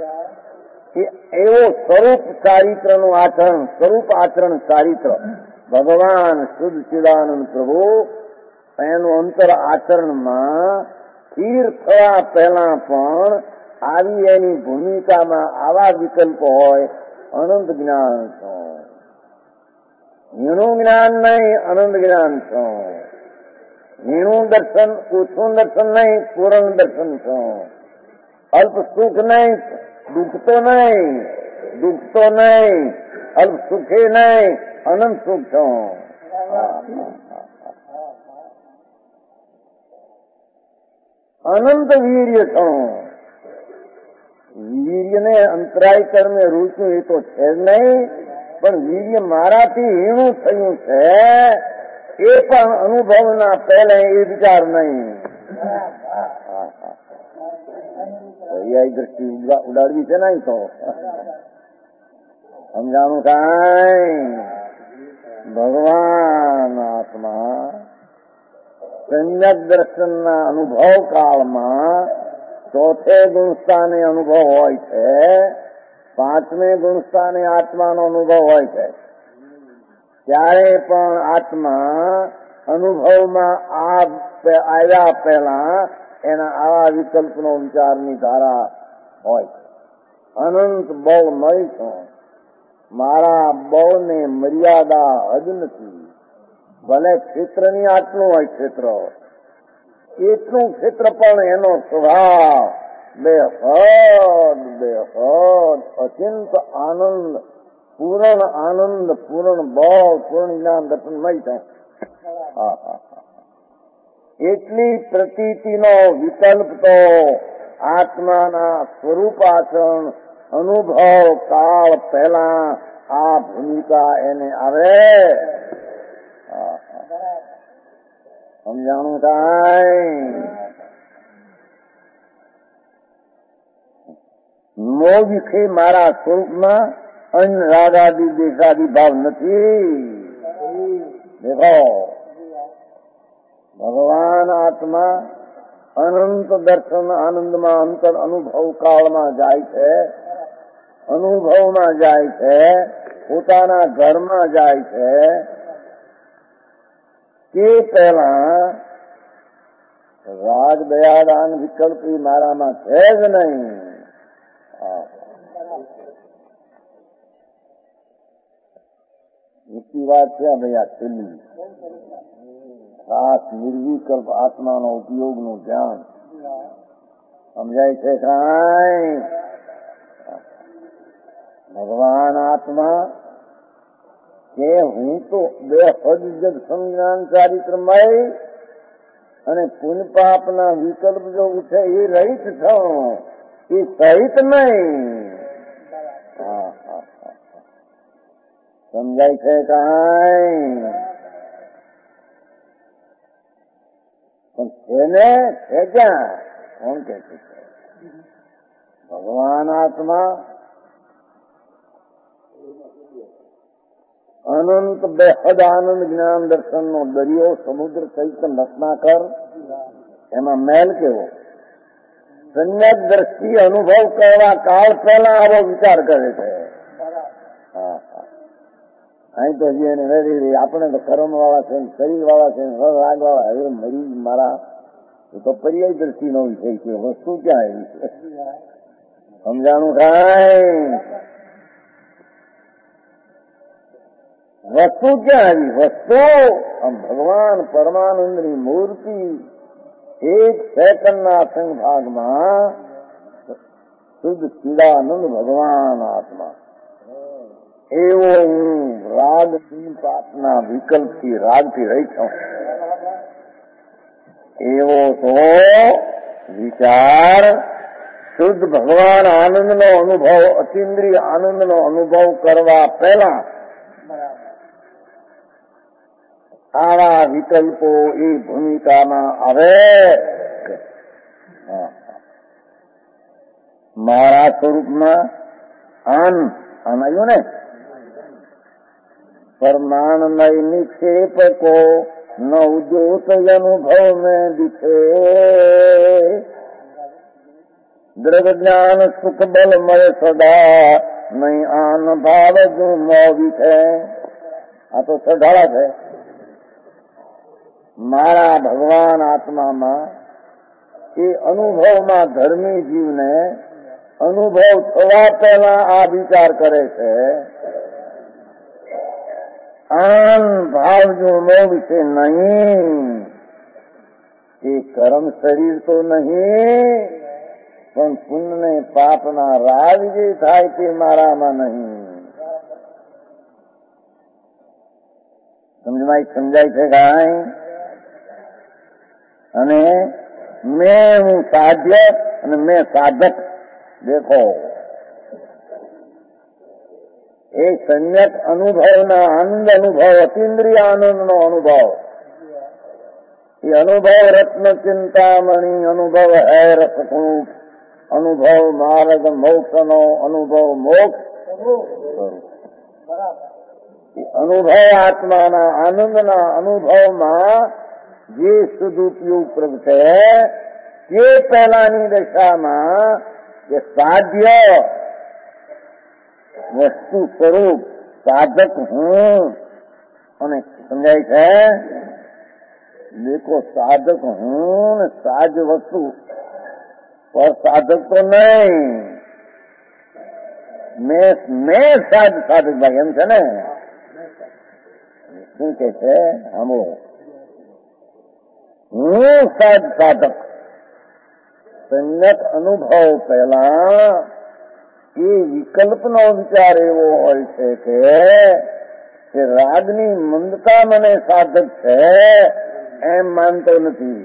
એવો સ્વરૂપ ચારિત્રનું આચરણ, સ્વરૂપ આચરણ ચારિત્ર ભગવાન શુદ્ધ ચિદાનંદ પ્રભુ એનું અંતર આચરણમાં સ્થિર થયા પહેલા પણ આવી એની ભૂમિકામાં આવા વિકલ્પો હોય. અનંત જ્ઞાન છો, હીણું જ્ઞાન નહીં, અનંત જ્ઞાન છો. હીણું દર્શન, ઓછું દર્શન નહીં, પૂર્ણ દર્શન છો. અલ્પ સુખ નહીં, દુઃખતો નહીં, દુઃખતો નહીં, અલ્પ સુખે નહીં, અનંત સુખ છો. અનંત વીર્ય છો. વીર્યને અંતરાય કર્મે રૂચ્યું એ તો છે જ નહીં, પણ વીર્ય મારાથી હીણું થયું છે એ પણ અનુભવના પહેલા એ વિચાર નહીં. પર્યાય દ્રષ્ટિ ઉડાડવી છે ને તો સમજાણું કાંઈ. ભગવાન આત્મા સંયક દર્શનના અનુભવ કાળમાં ચોથે ગુણસ્થાને અનુભવ હોય છે, પાંચમે ગુણસ્થાને આત્માનો અનુભવ હોય છે. ત્યારે પણ આત્મા અનુભવમાં આવ્યા પહેલા એના આવા વિકલ્પનો વિચારની ધારા હોય છે. અનંત બળ મળી છું, મારા બળને મર્યાદા હદ નથી. ભલે ક્ષેત્રની આટલું હોય ક્ષેત્ર, એટલું ક્ષેત્ર પણ એનો સ્વભાવ બેહદ અચિંત આનંદ, પૂર્ણ આનંદ, પૂર્ણ બળ, પૂર્ણ જ્ઞાન દર્શન મળી જાય. એટલી પ્રતીતિનો વિકલ્પ તો આત્માના સ્વરૂપાચરણ અનુભવ કાળ પહેલા આ ભૂમિકા એને આવે. સમજાણું કાંઈ. મોવિખે મારા સ્વરૂપમાં અન્ન રાગાદી દેશાદી ભાવ નથી. દેખો ભગવાન આત્મા અનંત દર્શન આનંદમાં અંતર અનુભવ કાળમાં જાય છે, અનુભવમાં જાય છે, પોતાના ઘરમાં જાય છે. તે પહેલા રાગ દયાદાન વિકલ્પ મારામાં છે જ નહીં. એવી વાત છે ભાઈ. આ છેલ્લી ખાસ નિર્વિકલ્પ આત્માનો ઉપયોગનું ધ્યાન સમજાય છે કાંઈ. ભગવાન આત્મા કે હું તો બે હદ જગ સંજ્ઞાન ચારિત્રમય અને પુણ્ય પાપના વિકલ્પ જો છે એ રહિત છો, એ સહિત નહીં. સમજાય છે કાંઈ. પણ તેને છે ક્યાં? કોણ કે છે? ભગવાન આત્મા અનંત બેહદ આનંદ જ્ઞાન દર્શનનો દરિયો, સમુદ્ર સહિત રત્નાકર. એમાં મેલ કેવો? સંયક દ્રષ્ટિ અનુભવ કરવા કાળ પહેલા આવો વિચાર કરે છે. અહીં તો હજી એને વેરી આપણે તો કર્મ વાળા છે, શરીર વાળા છે, રાગ વાળા. હવે મરી મારા એ તો પર્યાય દ્રષ્ટિનો વિષય છે. વસ્તુ ક્યાં એવી છે? સમજાણું કાંઈ. વસ્તુ ક્યાં આવી? વસ્તુ ભગવાન પરમાનંદની મૂર્તિ એક સેકન્ડના અસંગ ભાગમાં શુદ્ધ ચિદાનંદ ભગવાન આત્મા. એવો હું રાગ પાપના વિકલ્પથી રાગથી રહી છું. એવો તો વિચાર શુદ્ધ ભગવાન આનંદનો અનુભવ, અતિન્દ્રિય આનંદનો અનુભવ કરવા પહેલા આવા વિકલ્પો એ ભૂમિકામાં આવે. મારા સ્વરૂપમાં आन आनायु ने परमाण नई निक्षेप को न उद्योत अनुभव में दिखे द्रव ज्ञान सुख बल मय सदा नहीं आन भाव जो मोहित है। आ तो सदाड़ा है मारा भगवान आत्मा में ये अनुभव में धर्मी जीव ने अनुभव थवा पहला आ विचार करे छे आन भाव जो मोह से नहीं ये कर्म शरीर तो नहीं पण पुण्य ने पापना राग जे थाय ते मारामां नहीं। समझाय छे काई अने मैं हूँ साध्य अने मैं साधक। देखो एक सम्यक अनुभव ना आनंद अनुभव अतीन्द्रिय आनंद नो अनुभव ये अनुभव रत्न चिंतामणि अनुभव है रसकूट अनुभव मार्ग मोक्ष नो अनुभव मोक्ष अनुभव आत्मा ना आनंद ना अनुभव में जे सदुपयोग प्रगटे ये पहलानी दशा में ये साध्य वस्तु स्वरूप साधक हूँ અને સમજાય છે। देखो साधक हूँ ने साज वस्तु पर साधक तो नहीं मैं साधक भाई एम छे ने શું કે છે સાંભળો હું સાધક સંયત અનુભવ પહેલા એ વિકલ્પનો વિચાર એવો હોય છે કે રાગની મંદતા મને સાધક છે એમ માનતો નથી।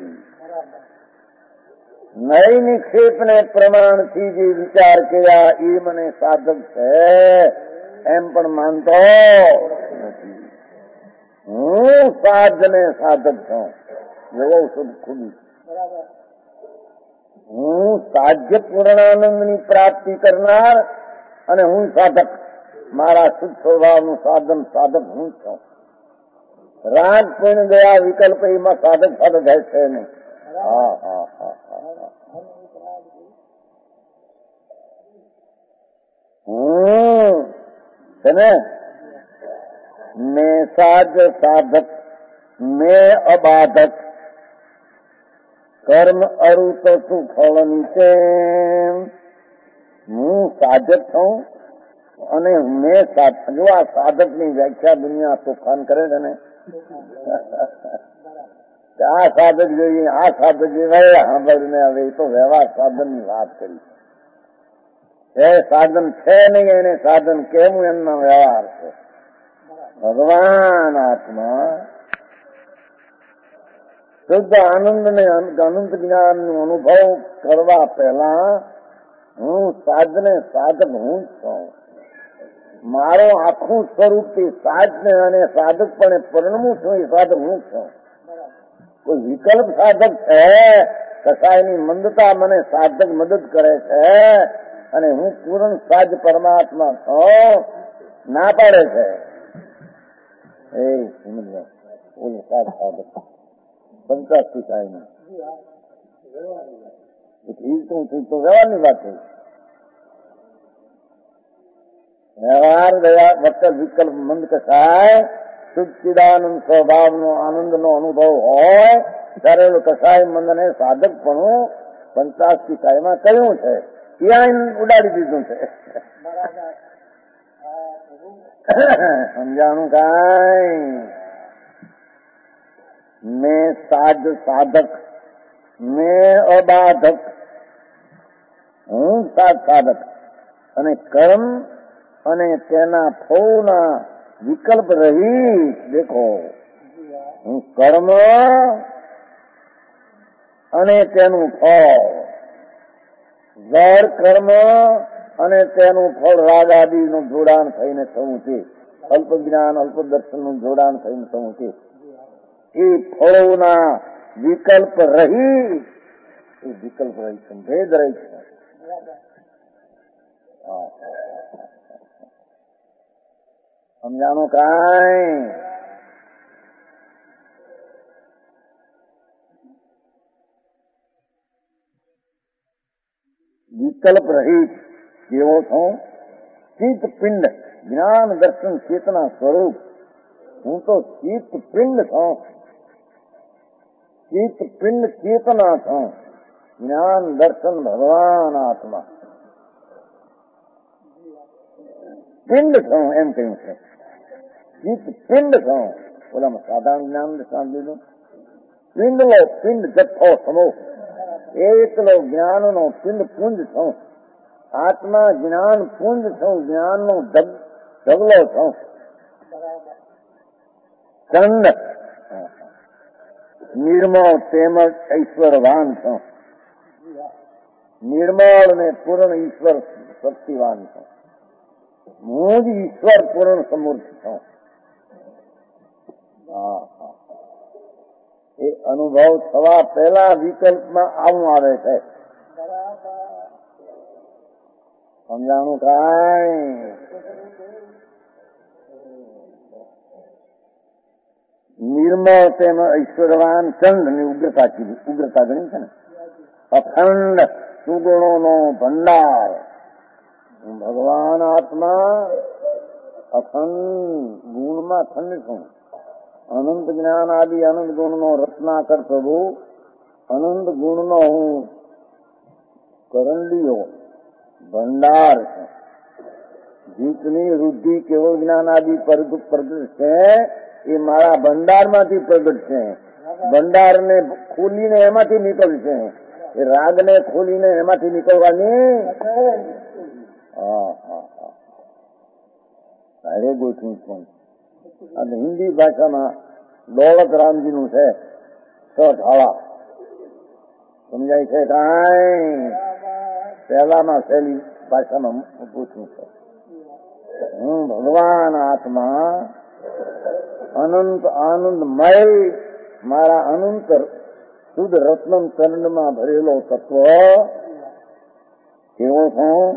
નઈ નિક્ષેપને પ્રમાણથી જે વિચાર કર્યા એ મને સાધક છે એમ પણ માનતો નથી। હું સાધને સાધક છું એવો શુદ્ધ ખુદી હું સાધ્ય પૂર્ણાનંદની પ્રાપ્તિ કરનાર અને હું સાધક મારા શુદ્ધ સ્વભાવનું સાધન સાધક હું છું। રાગ પૂર્ણ ગયા વિકલ્પ એમાં સાધક સાધક છે નહીં। હા હા હા હું છે ને मैं साध साधक मैं अबाधक कर्म अरुत सुफल नीचे हूँ साधक छूं અને मैं जो आ साधक ની વ્યાખ્યા દુનિયા તોફાન કરે છે ને આ સાધક જોઈએ આ સાધક જોઈએ સાંભળીને હવે એ તો વ્યવહાર સાધન ની વાત કરી છે। સાધન છે નહીં એને સાધન કેવું એમનો વ્યવહાર છે। ભગવાન આત્મા શુદ્ધ આનંદ ને અનંત જ્ઞાન નો અનુભવ કરવા પહેલા હું સાધને સાધક હું છું। મારો આખું સ્વરૂપ થી સાધને અને સાધકપણે પરિણમું છું એ સાધક હું છું। કોઈ વિકલ્પ સાધક છે કસાયની મંદતા મને સાધક મદદ કરે છે અને હું પૂર્ણ સાજ પરમાત્મા છું ના પાડે છે। पंचायती साई में ठीक तो व्यवहार नहीं बात है। व्यवहार वक्त विकल्प मंद कसाय शुद्ध चिदानंद स्वभाव नो आनंद नो अनुभव हो ત્યારે કસાય મંદ ને સાધક પણ પંચાયતી સાઈ માં કહ્યું છે ત્યાં ઉડાડી દીધું છે। સમજાણું કાઈ मैं साध साधक मैं अबाधक हूँ साधक અને કર્મ અને તેના ફળના વિકલ્પ રહી। દેખો હું કર્મ અને તેનું ફળ જળ કર્મ અને તેનું ફળ રાગ આદિનું જોડાણ થઈને થવું છે। અલ્પ જ્ઞાન અલ્પ દર્શનનું જોડાણ થઈને થવું છે। એ ફળોના વિકલ્પ રહી એ વિકલ્પ રહી છે ભેદ રહી છે। સમજાણું કાંઈ? વિકલ્પ રહિત કેવો છું? ચિત્ત પિંડ, જ્ઞાન દર્શન ચેતના સ્વરૂપ. હું તો ચિત્ત પિંડ છું, ચિત્ત પિંડ ચેતના છું, જ્ઞાન દર્શન ભગવાન આત્મા. પિંડ છું એમ કહ્યું છે. ચિત્ત પિંડ છું. ઓલામાં સાધારણ જ્ઞાન દર્શન લીધું. પિંડ લો, પિંડ જથ્થો સમૂહ, એકલો જ્ઞાનનો પિંડ પુંજ છું. આત્મા જ્ઞાન પુંજ છું, જ્ઞાનનો ઢગલો છું. ચંડ નિર્મળ તેમજ ઐશ્વરવાન છું. નિર્મળ ને પૂર્ણ ઈશ્વર શક્તિવાન છું. હું જ ઈશ્વર પૂર્ણ સમૃદ્ધ છું. એ અનુભવ થવા પહેલા વિકલ્પમાં આવું આવે છે. સમજાણું કાંઈ? નિર્મળ તેમજ ઐશ્વર્યવાન ચંડ ની ઉગ્રતા કીધી. ઉગ્રતા ગણી છે ને. અખંડ સુગુણોનો ભંડાર. ભગવાન આત્મા અખંડ ગુણમાં ખંડ છું. અનંત જ્ઞાન આદિ અનંત ગુણનો રત્નાકર પ્રભુ, અનંત ગુણનો હું કરંડીયો ભંડાર છે. જીતની વૃદ્ધિ કેવળ જ્ઞાન આદિ પ્રગટ છે એ મારા ભંડારમાંથી પ્રગટ છે. ભંડારને ખોલીને એમાંથી નીકળશે. એ રાગને ખોલીને એમાંથી નીકળવાની અરે ગોઠવું છું. અને હિન્દી ભાષામાં દોલત રામજીનું છે 6 ઢાળા. સમજાય છે કાંઈ? પહેલામાં સહેલી ભાષામાં પૂછું છું. હું ભગવાન આત્મા અનંત આનંદમય મારા અનંત શુદ્ધ રત્નમ ચરણમાં ભરેલો તત્વ કેવો છું?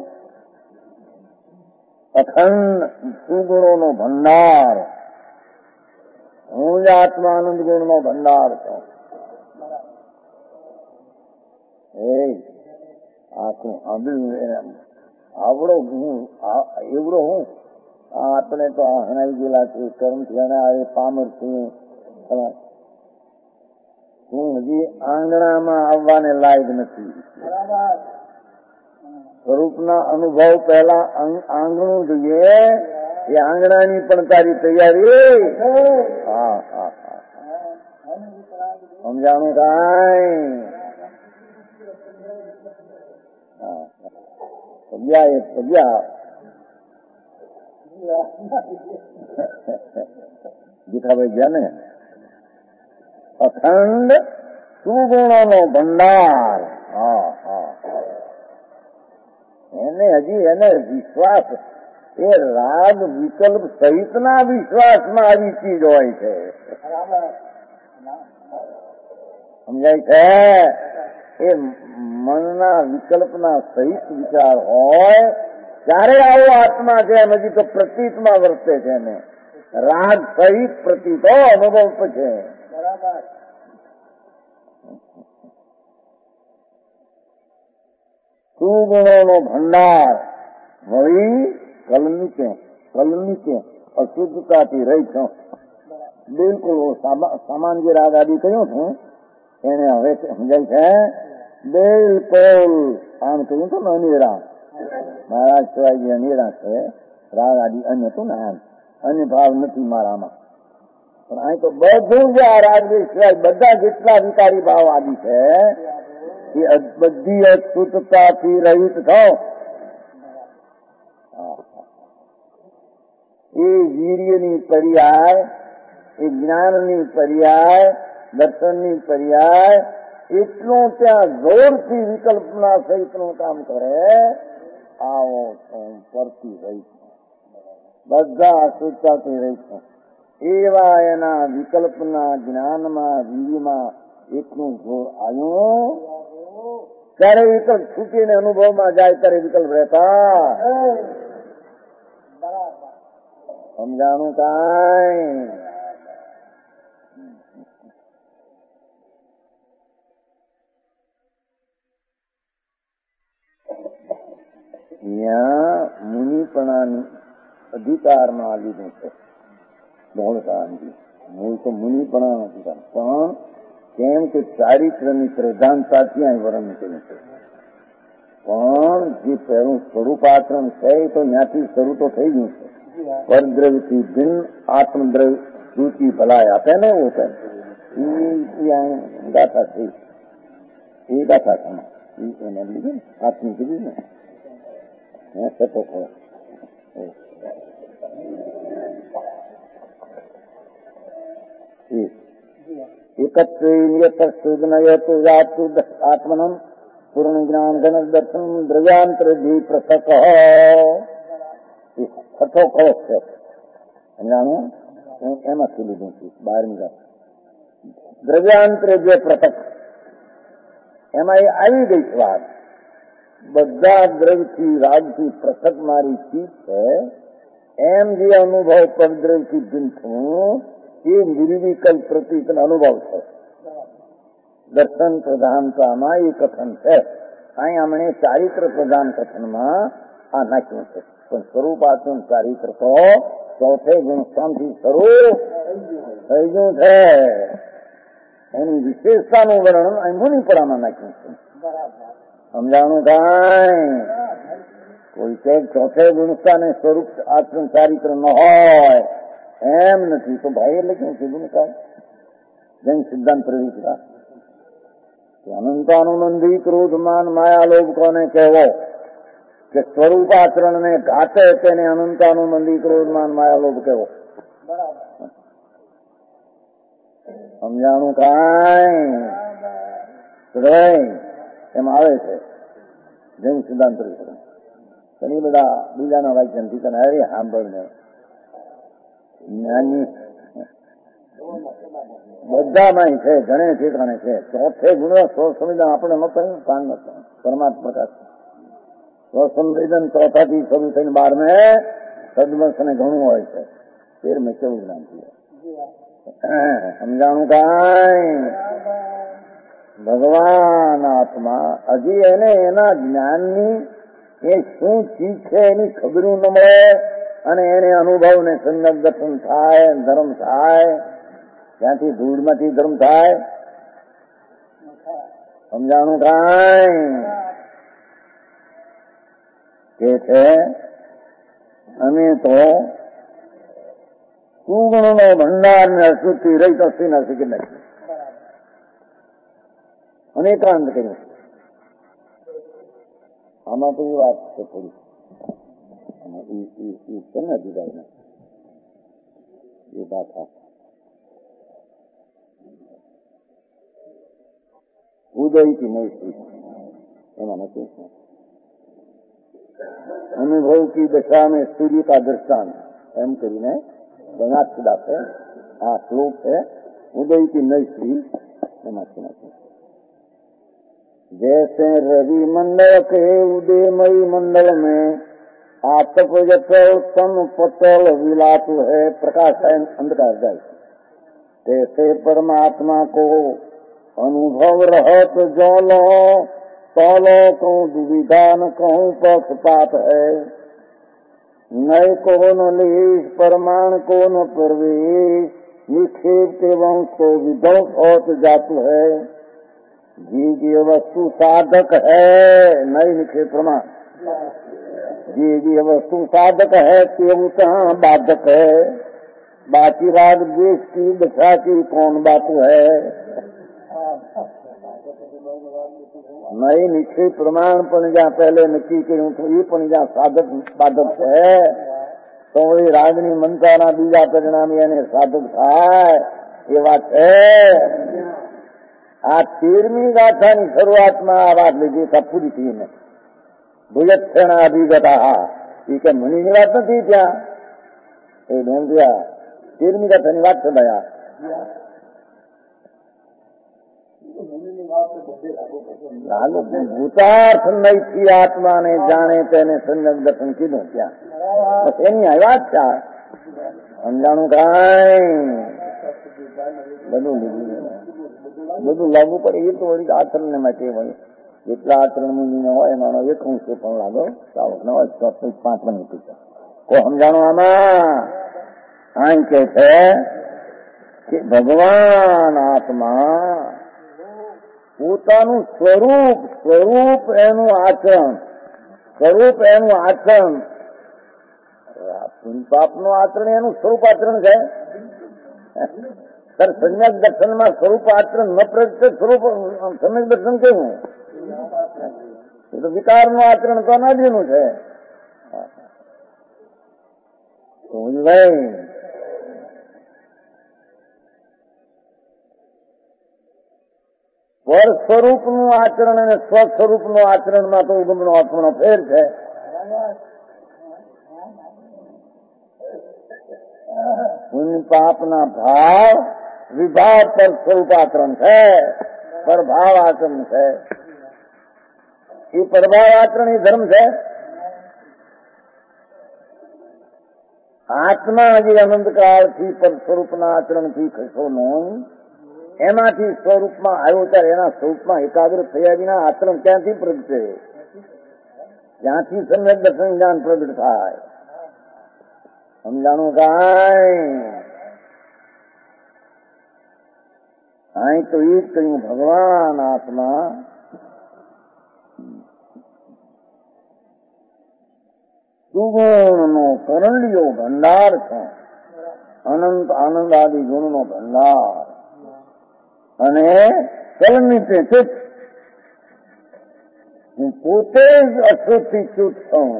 અખંડ સુગુણોનો ભંડાર. હું જ આત્મા આનંદ ગુણનો ભંડાર છું. આવડો હું એવડો હું આપણે તો હણાઈ ગયેલા છે. કર્મ આવે પામર છું. હું હજી આંગણામાં આવવાને લાયક નથી. સ્વરૂપના અનુભવ પહેલા આંગણું જોઈએ. એ આંગણાની પણ તારી તૈયારી. સમજાણું કાંઈ? પગ્યા એ પગ્યા ગીતાભાઈ ગયા ને. અખંડ સુગુણોનો ભંડાર. એને વિશ્વાસ, એ રાગ વિકલ્પ સહિતના વિશ્વાસમાં આવી ચીજ હોય છે. સમજાય છે? એ મનના વિકલ્પના સહિત વિચાર હોય ત્યારે આવો આત્મા છે. એમ હજી તો પ્રતીતમાં વર્તે છે. એને રાગ સહિત પ્રતીતો અનુભવ છે. સુગુણોનો ભંડાર. વળી કલનિકે અશુદ્ધતાથી રહી છું. બિલકુલ સામાન જે રાગ આદિ કહ્યું છું એને હવે સમજાય છે. બિલકુલ આમ કહ્યું હતું ને અનિરા, મહારાજ સિવાય જે અનિરા છે રાગ આદિ અન્ય હતું ને, આમ અન્ય ભાવ નથી મારામાં. પણ અહીં તો બધું જ આ રાગ સિવાય બધા જેટલા વિકારી ભાવ આદિ છે એ બધી અશુદ્ધતાથી રહિત છો. એ વીર્યની પર્યાય, એ જ્ઞાનની પર્યાય, દર્શનની પર્યાય એટલું ત્યાં જોરથી વિકલ્પના સહિતનું કામ કરે. આવો પરથી રહી છું, બધા અશુદ્ધતાથી રહી છું. એવા એના વિકલ્પના જ્ઞાનમાં વીર્યમાં એટલું જોર આવ્યું. ત્યારે વિકલ્પ છૂટીને અનુભવમાં જાય ત્યારે વિકલ્પ રહેતા. સમજાણું કાંઈ ત્યાં મુનિપણાની અધિકારમાં લીધું છે બહોળતાની મૂળ તો મુનિપણાનો અધિકાર પણ કેમ કે ચારિત્રની પ્રધાનતાથી અહીં વર્ણન કર્યું છે પણ જે પહેલું સ્વરૂપ આચરણ છે એ તો ત્યાંથી શરૂ તો થઈ ગયું છે પરદ્રવ્યથી ભિન્ન આત્મદ્રવ્ય સૂચિ ભલાય આપે ને એવું છે એ ગાથા થઈ એ ગાથા સમા એને લીધી ને હાથની કીધી ને સતો ખરો આત્મનમ પૂર્ણ જ્ઞાન ઘન દર્શન દ્રવ્યાંતર જી પૃથક છઠ્ઠો કળશ છે જાણું એમાંથી લીધું છું 12મી વાત દ્રવ્યાંતર જે પૃથક એમાં એ આવી ગઈ વાત બધા દ્રવ્યથી રાગથી પૃથક મારી ચીજ છે એમ જે અનુભવ પરદ્રવ્યથી ભિન્ન થવું એ નિર્વિકલ્પ પ્રતીક અનુભવ છે દર્શન પ્રધાનતામાં એ કથન છે અહીં હમણે ચારિત્ર પ્રધાન કથનમાં આ નાખ્યું છે પણ સ્વરૂપાચન ચારિત્ર તો ચોથે ગુણસ્થાનથી શરૂ થઈ ગયું છે એની વિશેષતાનું વર્ણન અહીં મુનિપરામાં નાખ્યું છે સમજાણું કાંઈ કોઈ કે ચોથે ગુણસ્થાને સ્વરૂપ આચરણ ચારિત્ર ન હોય એમ નથી તો ભાઈ એટલે કેમ કીધું ને કાંઈ જૈન સિદ્ધાંત પ્રવિષ્ટા અનંતાનુબંધી ક્રોધમાન માયાલોભ કોને કહેવો કે સ્વરૂપાચરણને ઘાતે તેને અનંતાનુબંધી ક્રોધમાન માયાલોભ કહેવો સમજાણું કાંઈ એમ આવે છે જૈન સિદ્ધાંત ઘણી બધા બીજાના વાક્યથી તને હવે સાંભળને જ્ઞાની બધામાં છે ઘણે ઠેકાણે છે ચોથે ગુણ સ્વસંવેદન આપણે ન કહ્યું કાન ન કહ્યું પરમાત્મા પ્રકાશ સ્વસંવેદન ચોથાથી શરૂ થઈને 12મે સદવંશને ઘણું હોય છે 13મે કેવું જ્ઞાન થયું સમજાણું કાંઈ ભગવાન આત્મા હજી એને એના જ્ઞાનની એ શું ચીજ છે એની ખબરું ન મળે અને એને અનુભવ ને સંગત દર્શન થાય ધર્મ થાય ત્યાંથી ધૂળમાંથી ધર્મ થાય સમજાણું કાંઈ કે છે અમે તો સુગુણનો ભંડાર ને અશુદ્ધિ રહી તસ્થી ના શીખી નાખી અનેકાંત કર્યું આમાં તો એ વાત છે થોડી છે ને અધિકારી એ વાત ઉદય की नहीं थी એમાં નથી અનુભવ की दशा में सूर्य का दृष्टांत એમ કરીને ગણાત દાખે આ શ્લોક છે ઉદય की नई श्री એમાંથી નથી जैसे रवि मंडल के उदयमयी मंडल में आतप उत्तम पटल विलाप है प्रकाश है अंधकार जाए तैसे परमात्मा को अनुभव रहत जौलो तौलो कहूँ दुविधा न कहूँ पक्षपात है नय को न लेश परमाण को न प्रवेश निक्षेप के वंश को विध्वंस होत जातु है जी वस्तु साधक है नई निक्षेप प्रमाण जी वस्तु साधक है केवल बाधक है बाकी राग देश की दशा की कौन बात है नई निक्षेप प्रमाण पर जहाँ पहले नक्की करूँ तो ये पण जहाँ साधक बाधक है तो वही रागनी मनता बीजा परिणाम यानी साधक था ये बात है आ 13મી ગાથાની શરૂઆતમાં આ વાત લીધી હતા પૂરી થઈને ભુજક્ષણ અભિગતા એ કે મુનિની વાત નથી ત્યાં એ નોંધ્યા 13મી ગાથાની વાત સંભળાયા ભૂતાર્થ નૈથી આત્માને જાણે તેને સંજ્ઞક દર્શન કીધું ત્યાં બસ એની વાત છે સમજાણું કાંઈ બધું લાગુ પડે એ તો વળી આચરણ માટે હોય. જેટલા આચરણ મુનિને હોય એમાંનો એક અંશ પણ લાગો સાવક હોય 5 મિનિટ તો સમજાણું. આમાં આમ કે છે કે ભગવાન આત્મા પોતાનું સ્વરૂપ એનું આચરણ, પાપનું આચરણ એનું સ્વરૂપ આચરણ છે. સમ્યક દર્શનમાં સ્વરૂપ આચરણ ન પ્રગટે સ્વરૂપ સમ્યક દર્શન કેવું? એ તો વિકારનું આચરણ તો અનાદિનું છે. પર સ્વરૂપનું આચરણ અને સ્વસ્વરૂપનું આચરણમાં તો ઉગમનો આત્મનો ફેર છે. પાપના ભાવ વિભાવ પર સ્વરૂપ આચરણ છે, પરભાવ આચરણ છે. એ પરભાવ આચરણ એ ધર્મ છે. આત્મા જે અનંતકાળથી પર સ્વરૂપના આચરણથી ખસો નહીં, એમાંથી સ્વરૂપમાં આવ્યો ત્યારે એના સ્વરૂપમાં એકાગ્ર થયા વિના આચરણ ક્યાંથી પ્રગટે? ક્યાંથી સમ્યક દર્શન જ્ઞાન પ્રગટ થાય? સમજાણું કાંઈ? અહીં તો એ જ કહ્યું ભગવાન આત્મા સુગુણનો કરંડિયો ભંડાર છે, અનંત આનંદ આદિ ગુણનો ભંડાર, અને ચલનિતે ચિત્ત. હું પોતે જ અશુદ્ધથી ચૂત છું.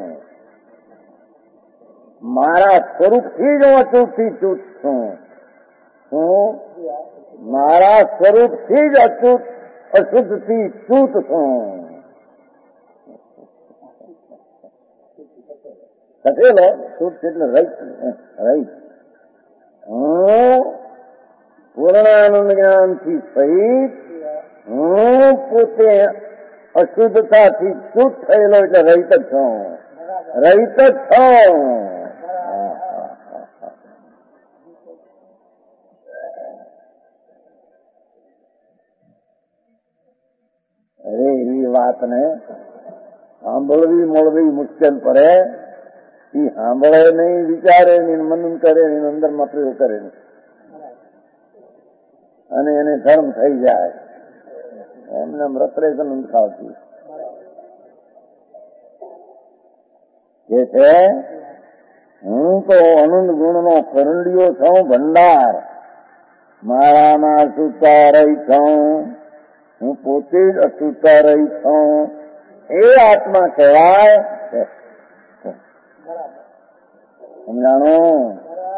મારા સ્વરૂપથી જ હું અચૂતથી ચૂત છું. હું મારા સ્વરૂપથી જ અશુદ્ધથી ચૂત છું. લખેલો ચૂત એટલે રાઈટ. હું પૂર્ણાનંદ જ્ઞાનથી સહિત હું પોતે અશુદ્ધતાથી ચૂત થયેલો એટલે રહિત જ છું. રહિત જ છું. અરે એ વાતને સાંભળવી મળવી મુશ્કેલ પડે. એ સાંભળે નહીં, વિચારે નહીં, મનન કરે નહીં, અંદરમાં પ્રયોગ કરે નહીં, અને એને ધર્મ થઈ જાય. એમને રત્રેશન ખાવતી કે છે હું તો અનંત ગુણનો કરંડિયો છું, ભંડાર. મારામાં અશુદ્ધતા રહી છું, હું પોતે જ અશુદ્ધતા રહી છું. એ આત્મા કહેવાય. સમજાણું?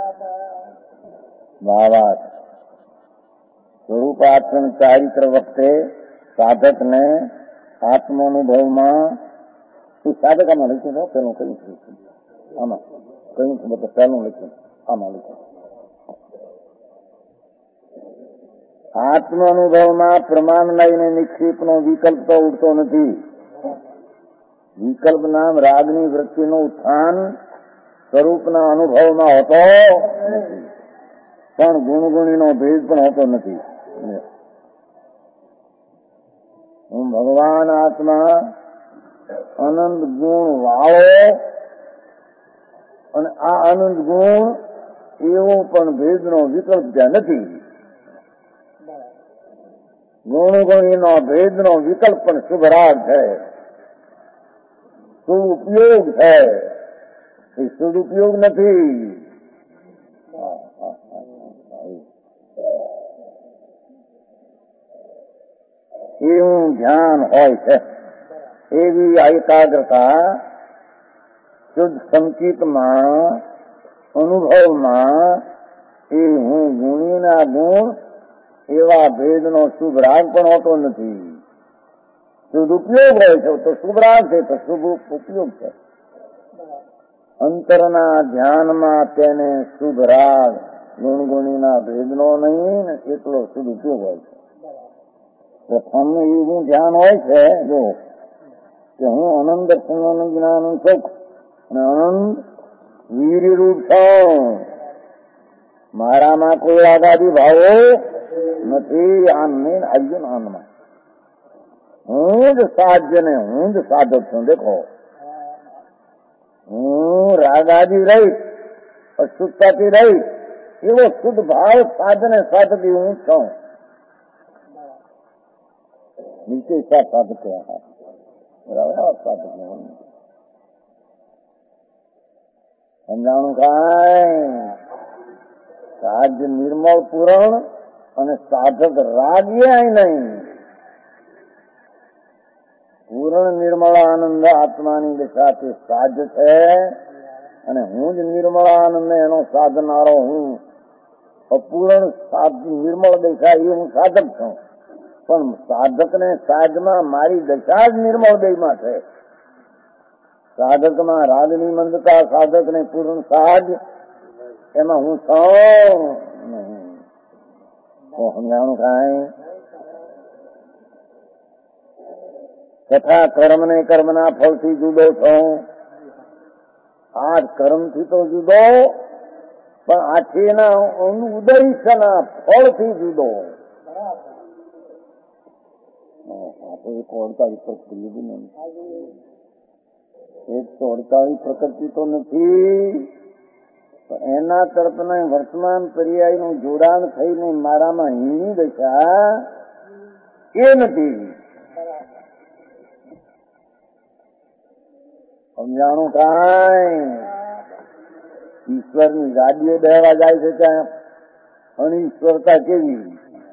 ભાવાર્થ સ્વરૂપ આચરણ ચારિત્ર વખતે સાધકને આત્માનુભવમાં સાધક આમાં લખ્યું છે. પેલું કયું છે? આમાં કયું છે? બધા પહેલું લખ્યું, આમાં લખ્યું. આત્માનુભવમાં પ્રમાણ લઈને નિક્ષેપનો વિકલ્પ તો ઉઠતો નથી. વિકલ્પ નામ રાગની વૃત્તિનું ઉત્થાન સ્વરૂપના અનુભવમાં હોતો નથી, પણ ગુણગુણીનો ભેદ પણ હોતો નથી. હું ભગવાન આત્મા અનંત ગુણ વાળો, અને આ અનંત ગુણ એવો પણ ભેદનો વિકલ્પ ત્યાં નથી. ગુણગુણીનો ભેદનો વિકલ્પ પણ શુભરાગ છે, સુપયોગ છે. એ સદુપયોગ નથી. એવું ધ્યાન હોય છે, એવી એકાગ્રતા શુદ્ધ સંચિતમાં અનુભવમાં એ હું ગુણીના ગુણ એવા ભેદનો શુભ રાગ પણ હોતો નથી. શુદ્ધ ઉપયોગ હોય છે તો શુભ રાગ છે, તો શુભ ઉપયોગ છે. અંતરના ધ્યાનમાં તેને શુભ રાગ ગુણગુણીના ભેદનો નહીં ને એટલો શુદ્ધ ઉપયોગ હોય છે. પ્રથમ એવું ધ્યાન હોય છે જો કે હું અનંત જ્ઞાન સુખ અને અનંત વીર રૂપ છો. મારામાં કોઈ આગાદી ભાવો નથી. આનને આવ્યું આનમાં હું જ સાધ્ય ને હું જ સાધક છું. દેખો હું રાગાદી રહી અશુદ્ધતાથી રહી એવો શુદ્ધ ભાવ સાધને સાધકી હું છું. નીચે સાધક સાધક સમજાણું કાંઈ સાધ્ય નિર્મળ પૂરણ અને સાધક રાગ્ય નહીં. પૂર્ણ નિર્મળ આનંદ આત્માની દશા તે સાધ્ય છે અને હું જ નિર્મળ આનંદ એનો સાધનારો હું. અપૂર્ણ નિર્મળ દશા એ હું સાધક છું. પણ સાધક ને સાધમાં મારી દશા જ નિર્મળ દયમાં છે. સાધકમાં રાગની મંદતા, સાધક ને પૂર્ણ સાધ એમાં હું છું. સમજાણું કાંઈ તથા કર્મ ને કર્મના ફળથી જુદો છું. આ કર્મથી તો જુદો પણ આથી એના ઉદયના ફળથી જુદો. એક 48 પ્રકૃતિ લીધી ને 148 પ્રકૃતિ તો નથી. એના તરફના વર્તમાન પર્યાયનું જોડાણ થઈને મારામાં હીની દશા એ નથી. સમજાણું કાંઈ ઈશ્વરની ગાડીએ બેહવા જાય છે ત્યાં અનીશ્વરતા કેવી.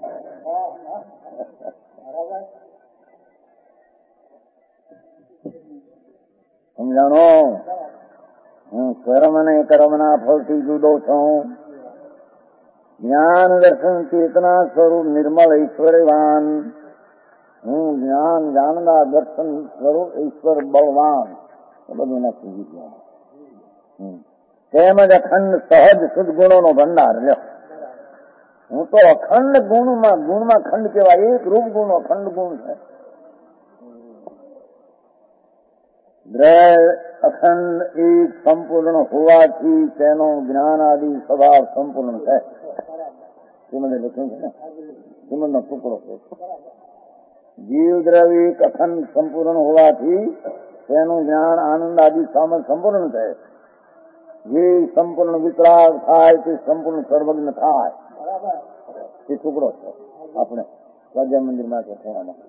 સમજાણો હું કર્મ અને કર્મના ફળથી જુદો છું. જ્ઞાન દર્શન ચેતના સ્વરૂપ નિર્મળ ઈશ્વરવાન હું. જ્ઞાન જાણનાર દર્શન સ્વરૂપ ઈશ્વર બળવાન બધું નથી જીત્યું. તેમજ અખંડ સહજ શુદ્ધ ગુણોનો ભંડાર લ્યો. હું તો અખંડ ગુણમાં ખંડ કહેવાય. એક રૂપ ગુણ અખંડ ગુણ છે. અખંડ એક સંપૂર્ણ હોવાથી તેનો જ્ઞાન આદિ સ્વભાવ સંપૂર્ણ છે. શ્રીમદે લખ્યું છે ને શ્રીમદનો ટુકડો છે. જીવ દ્રવ્ય એક અખંડ સંપૂર્ણ હોવાથી તેનું જ્ઞાન આનંદ આદિ સામર્થ્ય સંપૂર્ણ છે. જે સંપૂર્ણ વિકરાળ થાય તે સંપૂર્ણ સર્વજ્ઞ થાય. એ ટુકડો છે આપણે રાજા મંદિરમાં છે.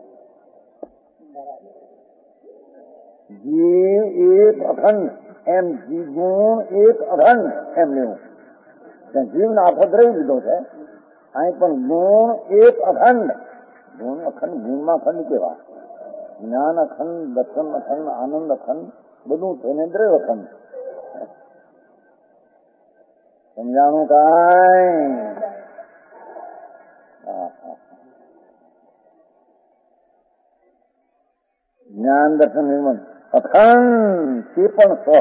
જીવ એક અખંડ એમ ગુણ એક અખંડ એમ લેવું. જીવને આખો દ્રવી લીધો છે. અહીં પણ ગુણ એક અખંડ. ગુણ અખંડ ગુણમાં ખંડ કેવા. જ્ઞાન અખંડ, દર્શન અખંડ, આનંદ અખંડ બધું થઈને દ્રવ્ય અખંડ. સમજાણું કાંઈ જ્ઞાન દર્શન નિર્મળ અખંડ તે પણ સહજ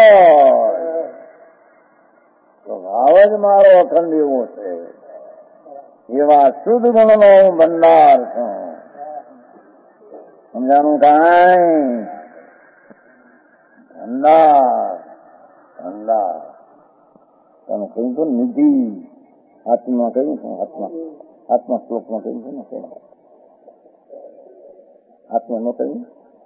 સ્વભાવ જ મારો અખંડ એવો છે. એવા શુદ્ધ ગુણનો ભંડાર છું. સમજાણું કાંઈ ભંડાર ભંડાર તમે કહ્યું તો નિધિ આત્મા કહ્યું છે. આત્મા શ્લોકમાં કહ્યું છે ને આત્મા નો કહ્યું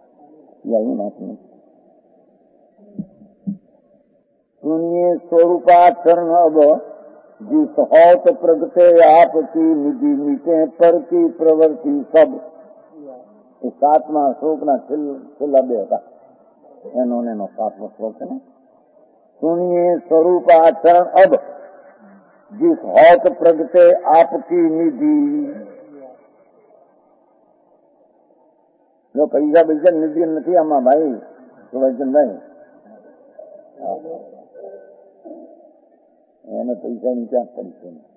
शून्य स्वरूपाचरण अब जिस होत प्रगटे आपकी निधि मीटे पर की प्रवृत्ति सब. એ 7મા શ્લોકના છેલ્લા 2 હતા. એનો 7મો શ્લોક છે ને शून्य स्वरूपाचरण अब जिस होत प्रगटे आपकी निधि. જો પૈસા નિધિ નથી આમાં ભાઈ સુભાષચંદભાઈ. એને પૈસાની ક્યાં પડી છે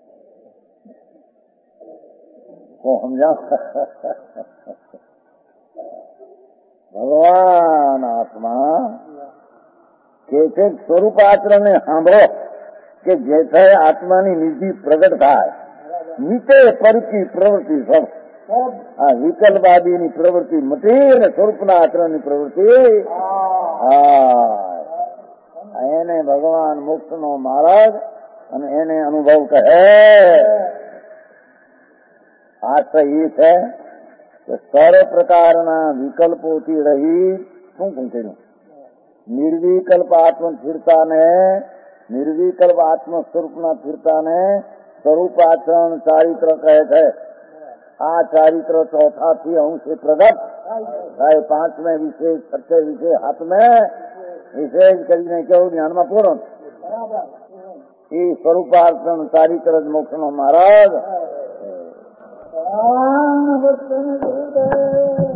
તો સમજા. ભગવાન આત્મા કે છે સ્વરૂપ આચરણને સાંભળો કે જે આત્માની નિધિ પ્રગટ થાય નીચે પરકી પ્રવૃત્તિ સબ. આ વિકલ્પવાદીની પ્રવૃત્તિ મટી ને સ્વરૂપના આચરણની પ્રવૃત્તિ એને ભગવાન મોક્ષનો માર્ગ અને એને અનુભવ કહે. આશય એ છે કે સર્વ પ્રકારના વિકલ્પોથી રહી શું પૂછેલું નિર્વિકલ્પ આત્મ સ્થિરતાને, નિર્વિકલ્પ આત્મ સ્વરૂપના સ્થિરતાને સ્વરૂપ આચરણ ચારિત્ર કહે છે. આ ચારિત્ર ચોથાથી અંશે પ્રગટ થાય. પાંચમે વિશેષ, છઠ્ઠે વિશેષ, હાથમે વિશેષ કરીને કેવું જ્ઞાનમાં પૂર્ણ એ સ્વરૂપાર્થન ચારિત્ર જ મોક્ષનો માર્ગ.